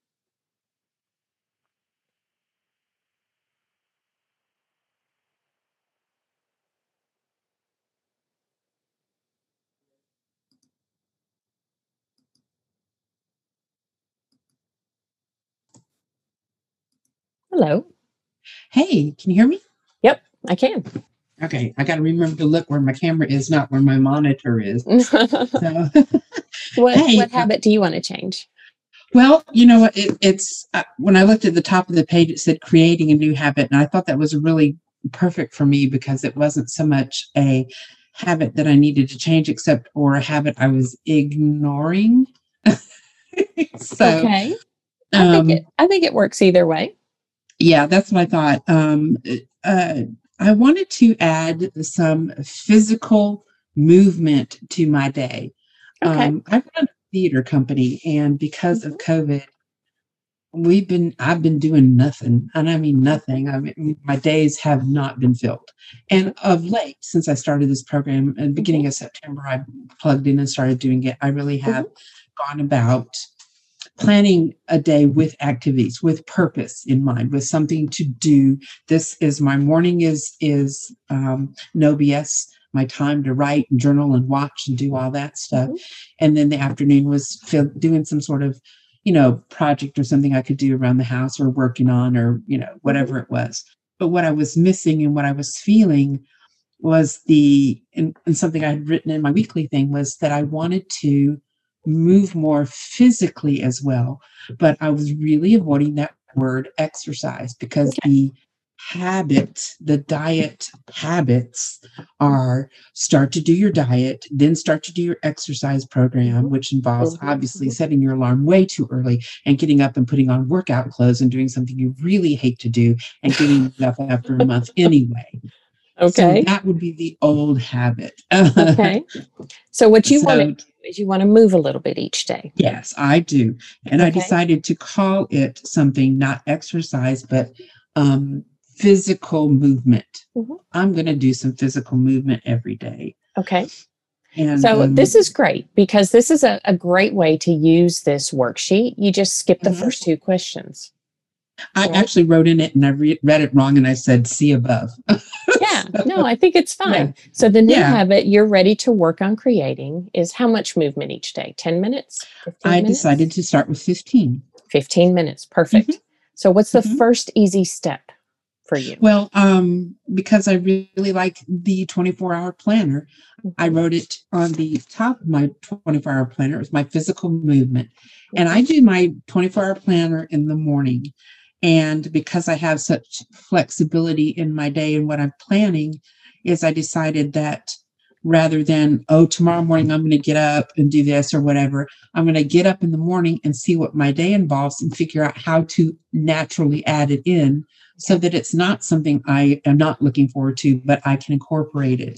Hello. Hey, can you hear me? Yep, I can. Okay, I got to remember to look where my camera is, not where my monitor is. So, what hey, what uh, habit do you want to change? well, you know what? It, it's uh, when I looked at the top of the page, it said creating a new habit, and I thought that was really perfect for me because it wasn't so much a habit that I needed to change, except or a habit I was ignoring. So, Okay. I think um, it I think it works either way. yeah, that's what I thought. Um, uh, I wanted to add some physical movement to my day. Okay. Um, I run a theater company, and because of COVID, we've been I've been doing nothing, and I mean nothing. I mean, my days have not been filled. And of late, since I started this program at the beginning of September, I plugged in and started doing it. I really have gone about planning a day with activities, with purpose in mind, with something to do. This is my morning is is um, no B S, my time to write and journal and watch and do all that stuff. Mhm. And then the afternoon was fil- doing some sort of, you know, project or something I could do around the house or working on or, you know, whatever it was. But what I was missing and what I was feeling was the, and, and something I had written in my weekly thing was that I wanted to move more physically as well. But I was really avoiding that word exercise because Okay. the habit, the diet habits are start to do your diet, then start to do your exercise program, which involves Mhm. obviously Mhm. setting your alarm way too early and getting up and putting on workout clothes and doing something you really hate to do and getting up after a month anyway. So Okay. that would be the old habit. Okay. So what you want to So do is you want to move a little bit each day. yes, I do. And I Okay. decided to call it something not exercise, but um, physical movement. Mhm. I'm going to do some physical movement every day. Okay. And So um, this is great because this is a, a great way to use this worksheet. You just skip the Mhm. first two questions. I Right. actually wrote in it and I re- read it wrong and I said see above. Yeah, no, I think it's Yeah. fine. So the new Yeah. habit you're ready to work on creating is how much movement each day? ten minutes? fifteen I minutes? decided to start with fifteen. fifteen minutes. Perfect. Mhm. So what's the Mhm. first easy step for you? Well, um, because I really like the twenty-four hour planner, I Mhm. wrote it on the top of my twenty-four hour planner. It was my physical movement. And I Mhm. do my twenty-four hour planner in the morning. And because I have such flexibility in my day and what I'm planning, is I decided that rather than, oh, tomorrow morning I'm going to get up and do this or whatever, I'm going to get up in the morning and see what my day involves and figure out how to naturally add it in so that it's not something I am not looking forward to, but I can incorporate it.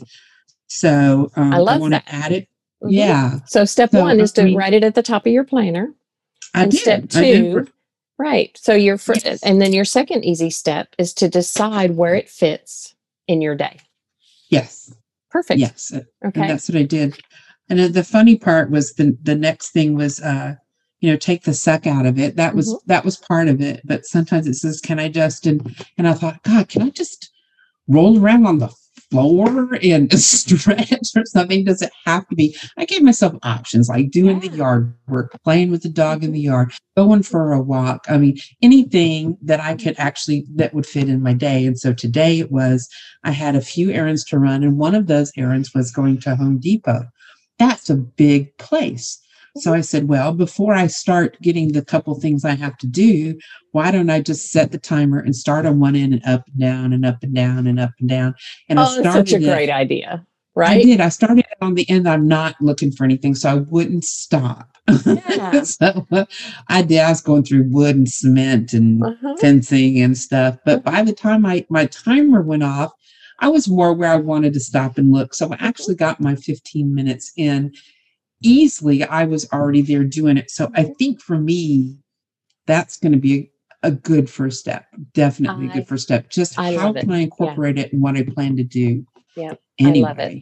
So um, I love want that. to add it. Mhm. Yeah. So step So, one is I to mean- write it at the top of your planner. I and did. step I did. two, right. So your first, Yes. and then your second easy step is to decide where it fits in your day. Yes. Perfect. Yes. And Okay. that's what I did. And then the funny part was the the next thing was, uh, you know, take the suck out of it. That was Mhm. that was part of it. But sometimes it says, "Can I just?" And and I thought, God, can I just roll around on the floor and stretch or something? Does it have to be? I gave myself options like doing Yeah. the yard work, playing with the dog in the yard, going for a walk. I mean, anything that I could actually that would fit in my day. And so today it was I had a few errands to run, and one of those errands was going to Home Depot. That's a big place. So I said, well, before I start getting the couple things I have to do, why don't I just set the timer and start on one end and up and down and up and down and up and down? And I Oh, that's such a started it- great idea, I right? did. I started it on the end. I'm not looking for anything, so I wouldn't stop. Yeah. So uh, I did. I was going through wood and cement and Uh-huh. fencing and stuff. But by the time I my timer went off, I was more where I wanted to stop and look. So I actually got my fifteen minutes in easily. I was already there doing it. So I think for me, that's going to be a, a good first step. Definitely a I- good first step. Just I how love it. can I incorporate it in what I plan to do? Yeah, Anyway. I love it.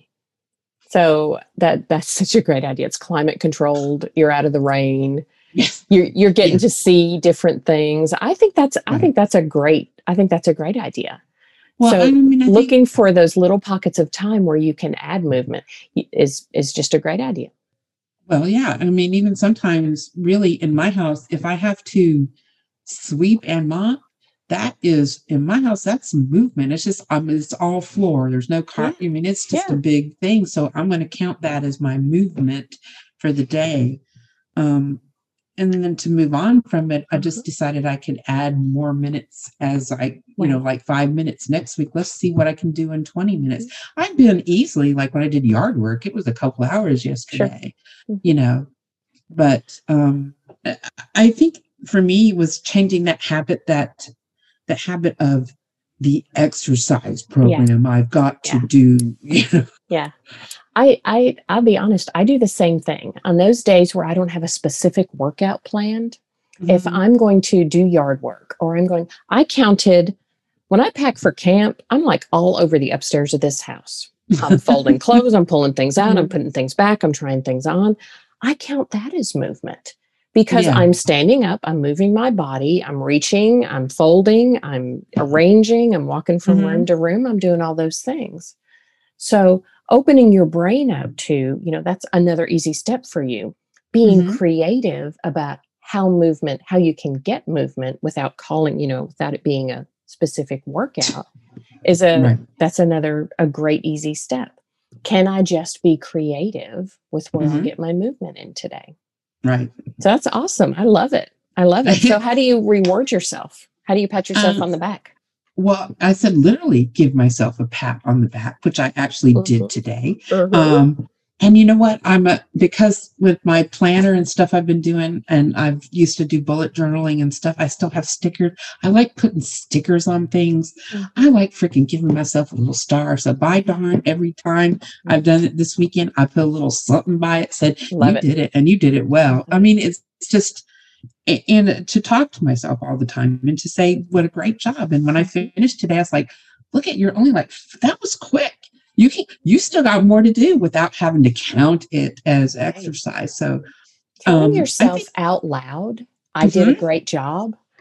So that that's such a great idea. It's climate controlled. You're out of the rain. Yes. You're you're getting Yeah. to see different things. I think that's I Right. think that's a great I think that's a great idea. Well, so I mean, I think, looking for those little pockets of time where you can add movement y- is is just a great idea. well, yeah. I mean, even sometimes, really, in my house, if I have to sweep and mop, that is in my house. That's movement. It's just, um, it's all floor. There's no car. I mean, it's just Yeah. a big thing. So I'm going to count that as my movement for the day. Um, and then to move on from it, I just decided I could add more minutes as I, you know, like five minutes next week. Let's see what I can do in twenty minutes. I've been easily, like when I did yard work, it was a couple hours yesterday, Mhm. you know, but um, I- I think for me it was changing that habit, that the habit of the exercise program I've got to Yeah. do, you know. Yeah. I, I, I'll be honest, I do the same thing. On those days where I don't have a specific workout planned, if Mhm. I'm going to do yard work or I'm going, I counted when I pack for camp, I'm like all over the upstairs of this house. I'm folding clothes, I'm pulling things out, I'm putting things back, I'm trying things on. I count that as movement because Yeah. I'm standing up, I'm moving my body, I'm reaching, I'm folding, I'm arranging, I'm walking from Mhm. room to room, I'm doing all those things. So opening your brain up to, you know, that's another easy step for you. Being Mhm. creative about how movement, how you can get movement without calling, you know, without it being a specific workout is a, Right. that's another, a great easy step. Can I just be creative with where I'll Mhm. get my movement in today? Right. So that's awesome. I love it. I love it. So how do you reward yourself? How do you pat yourself Um, on the back? Well, I said literally give myself a pat on the back, which I actually Mhm. did today. Mhm. Um, and you know what? I'm a, because with my planner and stuff I've been doing, and I've used to do bullet journaling and stuff, I still have stickers. I like putting stickers on things. Mhm. I like freaking giving myself a little star. So by darn, every time I've done it this weekend, I put a little something by it, said, Love you it. did it and you did it well. I mean, it's, it's just, a- and to talk to myself all the time and to say what a great job. And when I finished today, I was like, look at, you're only like, that was quick. You can, you still got more to do without having to count it as exercise. So Telling um, I yourself think- out loud, I did a Mhm. great job.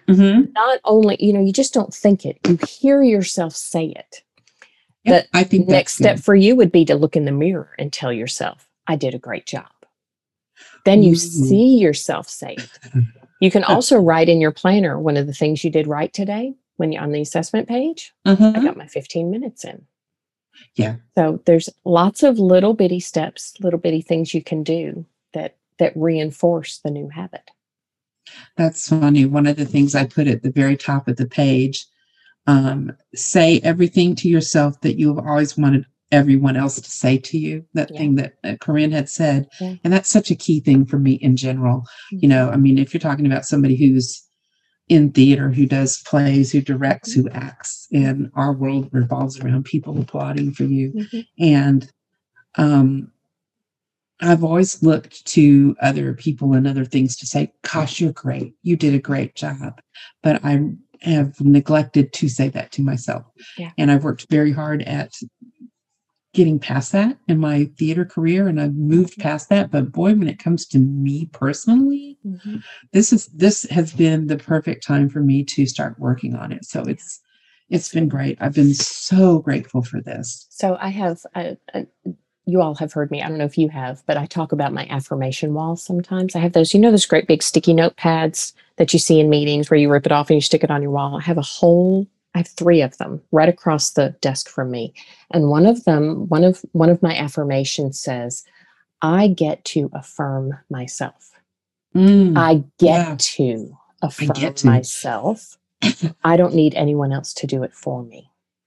Mm-hmm. Not only, you know, you just don't think it, you hear yourself say it. Yep, The I think next that's step good. for you would be to look in the mirror and tell yourself, I did a great job. Then you Ooh. see yourself say it. You can also write in your planner one of the things you did right today when you're on the assessment page. Uh-huh. I got my fifteen minutes in. Yeah. So there's lots of little bitty steps, little bitty things you can do that that reinforce the new habit. That's funny. One of the things I put at the very top of the page, um, say everything to yourself that you have always wanted everyone else to say to you. That Yeah. thing that uh, Corinne had said. Yeah. And that's such a key thing for me in general. You know, I mean, if you're talking about somebody who's in theater, who does plays, who directs, who acts, and our world revolves around people applauding for you. Mm-hmm. And um, I've always looked to other people and other things to say, gosh, you're great. You did a great job. But I have neglected to say that to myself. Yeah. And I've worked very hard at getting past that in my theater career, and I've moved past that. But boy, when it comes to me personally, Mm-hmm. this is this has been the perfect time for me to start working on it. So it's it's been great. I've been so grateful for this. So I have, a, a, you all have heard me. I don't know if you have, but I talk about my affirmation walls sometimes. I have those, you know, those great big sticky note pads that you see in meetings where you rip it off and you stick it on your wall. I have a whole, I have three of them right across the desk from me. And one of them, one of, one of my affirmations says, I get to affirm myself. Mm, I get yeah. to affirm I get to. myself. I don't need anyone else to do it for me.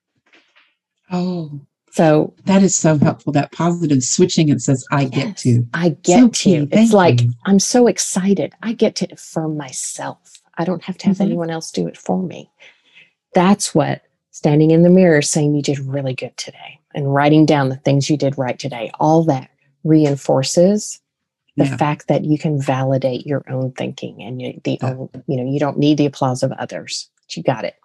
Oh, So that is so helpful. That positive switching, it says, I get yes, to. I get So to. key. It's Thank like, you. I'm so excited. I get to affirm myself. I don't have to have Mhm. anyone else do it for me. That's what standing in the mirror saying you did really good today and writing down the things you did right today, all that reinforces the Yeah. fact that you can validate your own thinking and you, the Yeah. own, you know, you don't need the applause of others. But you got it.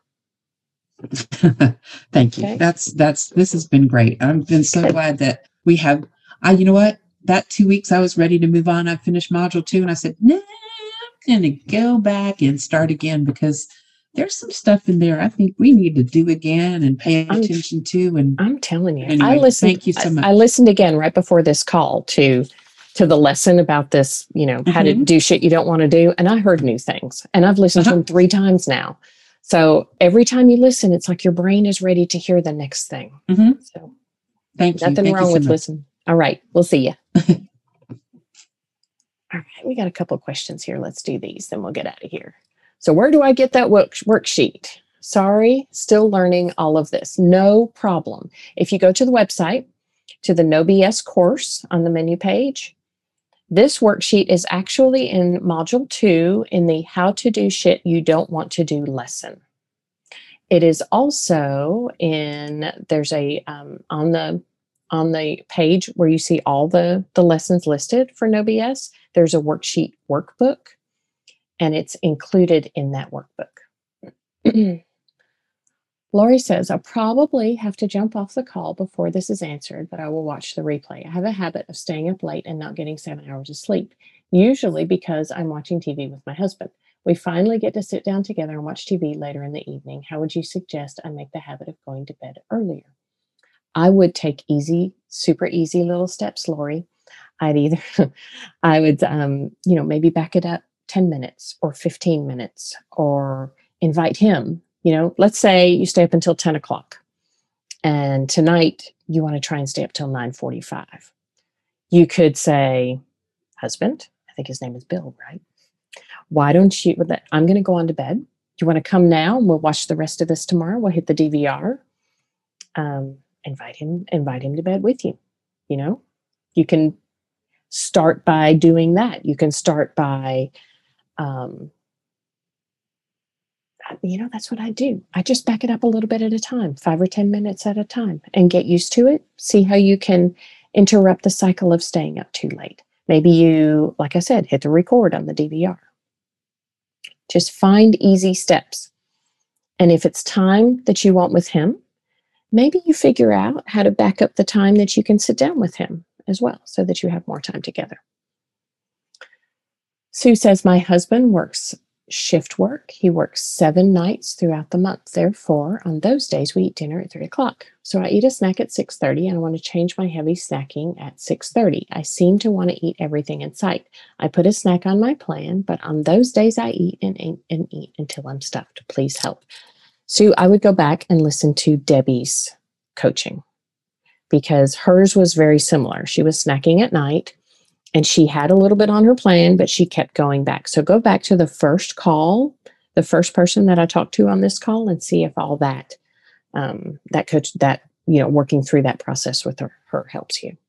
Thank you. Okay. That's that's this has been great. I've been so Good. glad that we have. I, you know what? That two weeks I was ready to move on. I finished module two, and I said, "No, I'm going to go back and start again because there's some stuff in there I think we need to do again and pay I'm- attention to." And I'm telling you, anyway, I listened. thank you so I- much. I, listened again right before this call to to the lesson about this, you know, how to Mhm. do shit you don't want to do, and I heard new things, and I've listened Uh-huh. to them three times now. So every time you listen, it's like your brain is ready to hear the next thing. Mhm. So Thank you. nothing Thank wrong you so with much. listening. All right, we'll see you. All right, we got a couple of questions here. Let's do these, then we'll get out of here. So where do I get that work, worksheet? Sorry, still learning all of this. No problem. If you go to the website, to the No B S course on the menu page, this worksheet is actually in module two in the How to Do Shit You Don't Want to Do lesson. It is also in, there's a, um, on the on the page where you see all the, the lessons listed for No B S, there's a worksheet workbook, and it's included in that workbook. Lori says, I'll probably have to jump off the call before this is answered, but I will watch the replay. I have a habit of staying up late and not getting seven hours of sleep, usually because I'm watching T V with my husband. We finally get to sit down together and watch T V later in the evening. How would you suggest I make the habit of going to bed earlier? I would take easy, super easy little steps, Lori. I'd either, I would, um, you know, maybe back it up ten minutes or fifteen minutes or invite him. You know, let's say you stay up until ten o'clock and tonight you want to try and stay up till nine forty-five. You could say, husband, I think his name is Bill, right? Why don't you, I'm going to go on to bed. Do you want to come now and we'll watch the rest of this tomorrow? We'll hit the D V R. Um, invite him, invite him to bed with you. You know, you can start by doing that. You can start by, um, you know, that's what I do. I just back it up a little bit at a time, five or ten minutes at a time, and get used to it. See how you can interrupt the cycle of staying up too late. Maybe you, like I said, hit the record on the D V R. Just find easy steps. And if it's time that you want with him, maybe you figure out how to back up the time that you can sit down with him as well, so that you have more time together. Sue says, my husband works shift work. He works seven nights throughout the month. Therefore, on those days, we eat dinner at three o'clock. So I eat a snack at six thirty, and I want to change my heavy snacking at six thirty. I seem to want to eat everything in sight. I put a snack on my plan, but on those days, I eat and eat and eat until I'm stuffed. Please help. So I would go back and listen to Debbie's coaching because hers was very similar. She was snacking at night. And she had a little bit on her plan, but she kept going back. So go back to the first call, the first person that I talked to on this call, and see if all that, um, that coach, that, you know, working through that process with her, her helps you.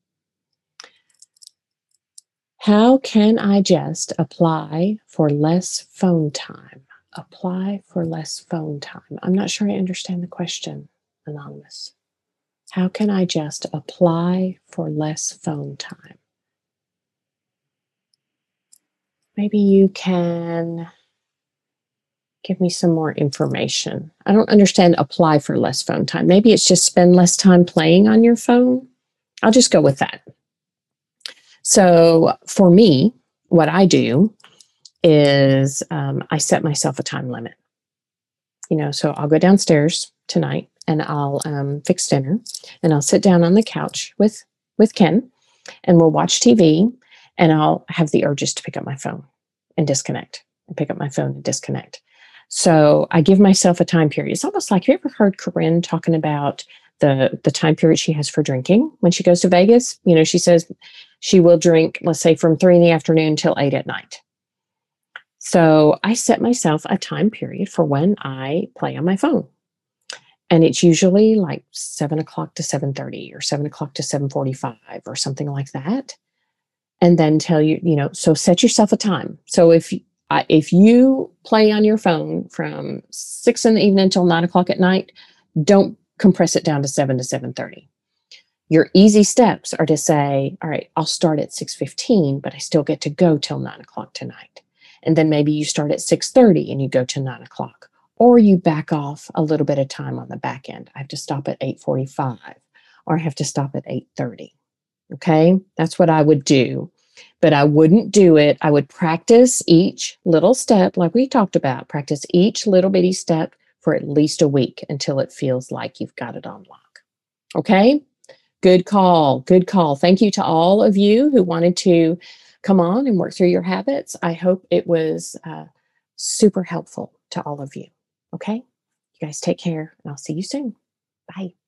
How can I just apply for less phone time? Apply for less phone time. I'm not sure I understand the question, Anonymous. How can I just apply for less phone time? Maybe you can give me some more information. I don't understand apply for less phone time. Maybe it's just spend less time playing on your phone. I'll just go with that. So for me, what I do is um, I set myself a time limit. You know, so I'll go downstairs tonight and I'll um, fix dinner and I'll sit down on the couch with, with Ken and we'll watch T V. And I'll have the urges to pick up my phone and disconnect and pick up my phone and disconnect. So I give myself a time period. It's almost like, have you ever heard Corinne talking about the, the time period she has for drinking when she goes to Vegas? You know, she says she will drink, let's say from three in the afternoon till eight at night. So I set myself a time period for when I play on my phone. And it's usually like seven o'clock to seven thirty or seven o'clock to seven forty-five or something like that. And then tell you, you know, so set yourself a time. So if uh, if you play on your phone from six in the evening until nine o'clock at night, don't compress it down to seven to seven thirty. Your easy steps are to say, all right, I'll start at six fifteen, but I still get to go till nine o'clock tonight. And then maybe you start at six thirty and you go to nine o'clock. Or you back off a little bit of time on the back end. I have to stop at eight forty-five or I have to stop at eight thirty. Okay, that's what I would do, but I wouldn't do it. I would practice each little step like we talked about, practice each little bitty step for at least a week until it feels like you've got it on lock. Okay, good call, good call. Thank you to all of you who wanted to come on and work through your habits. I hope it was uh, super helpful to all of you. Okay, you guys take care and I'll see you soon. Bye.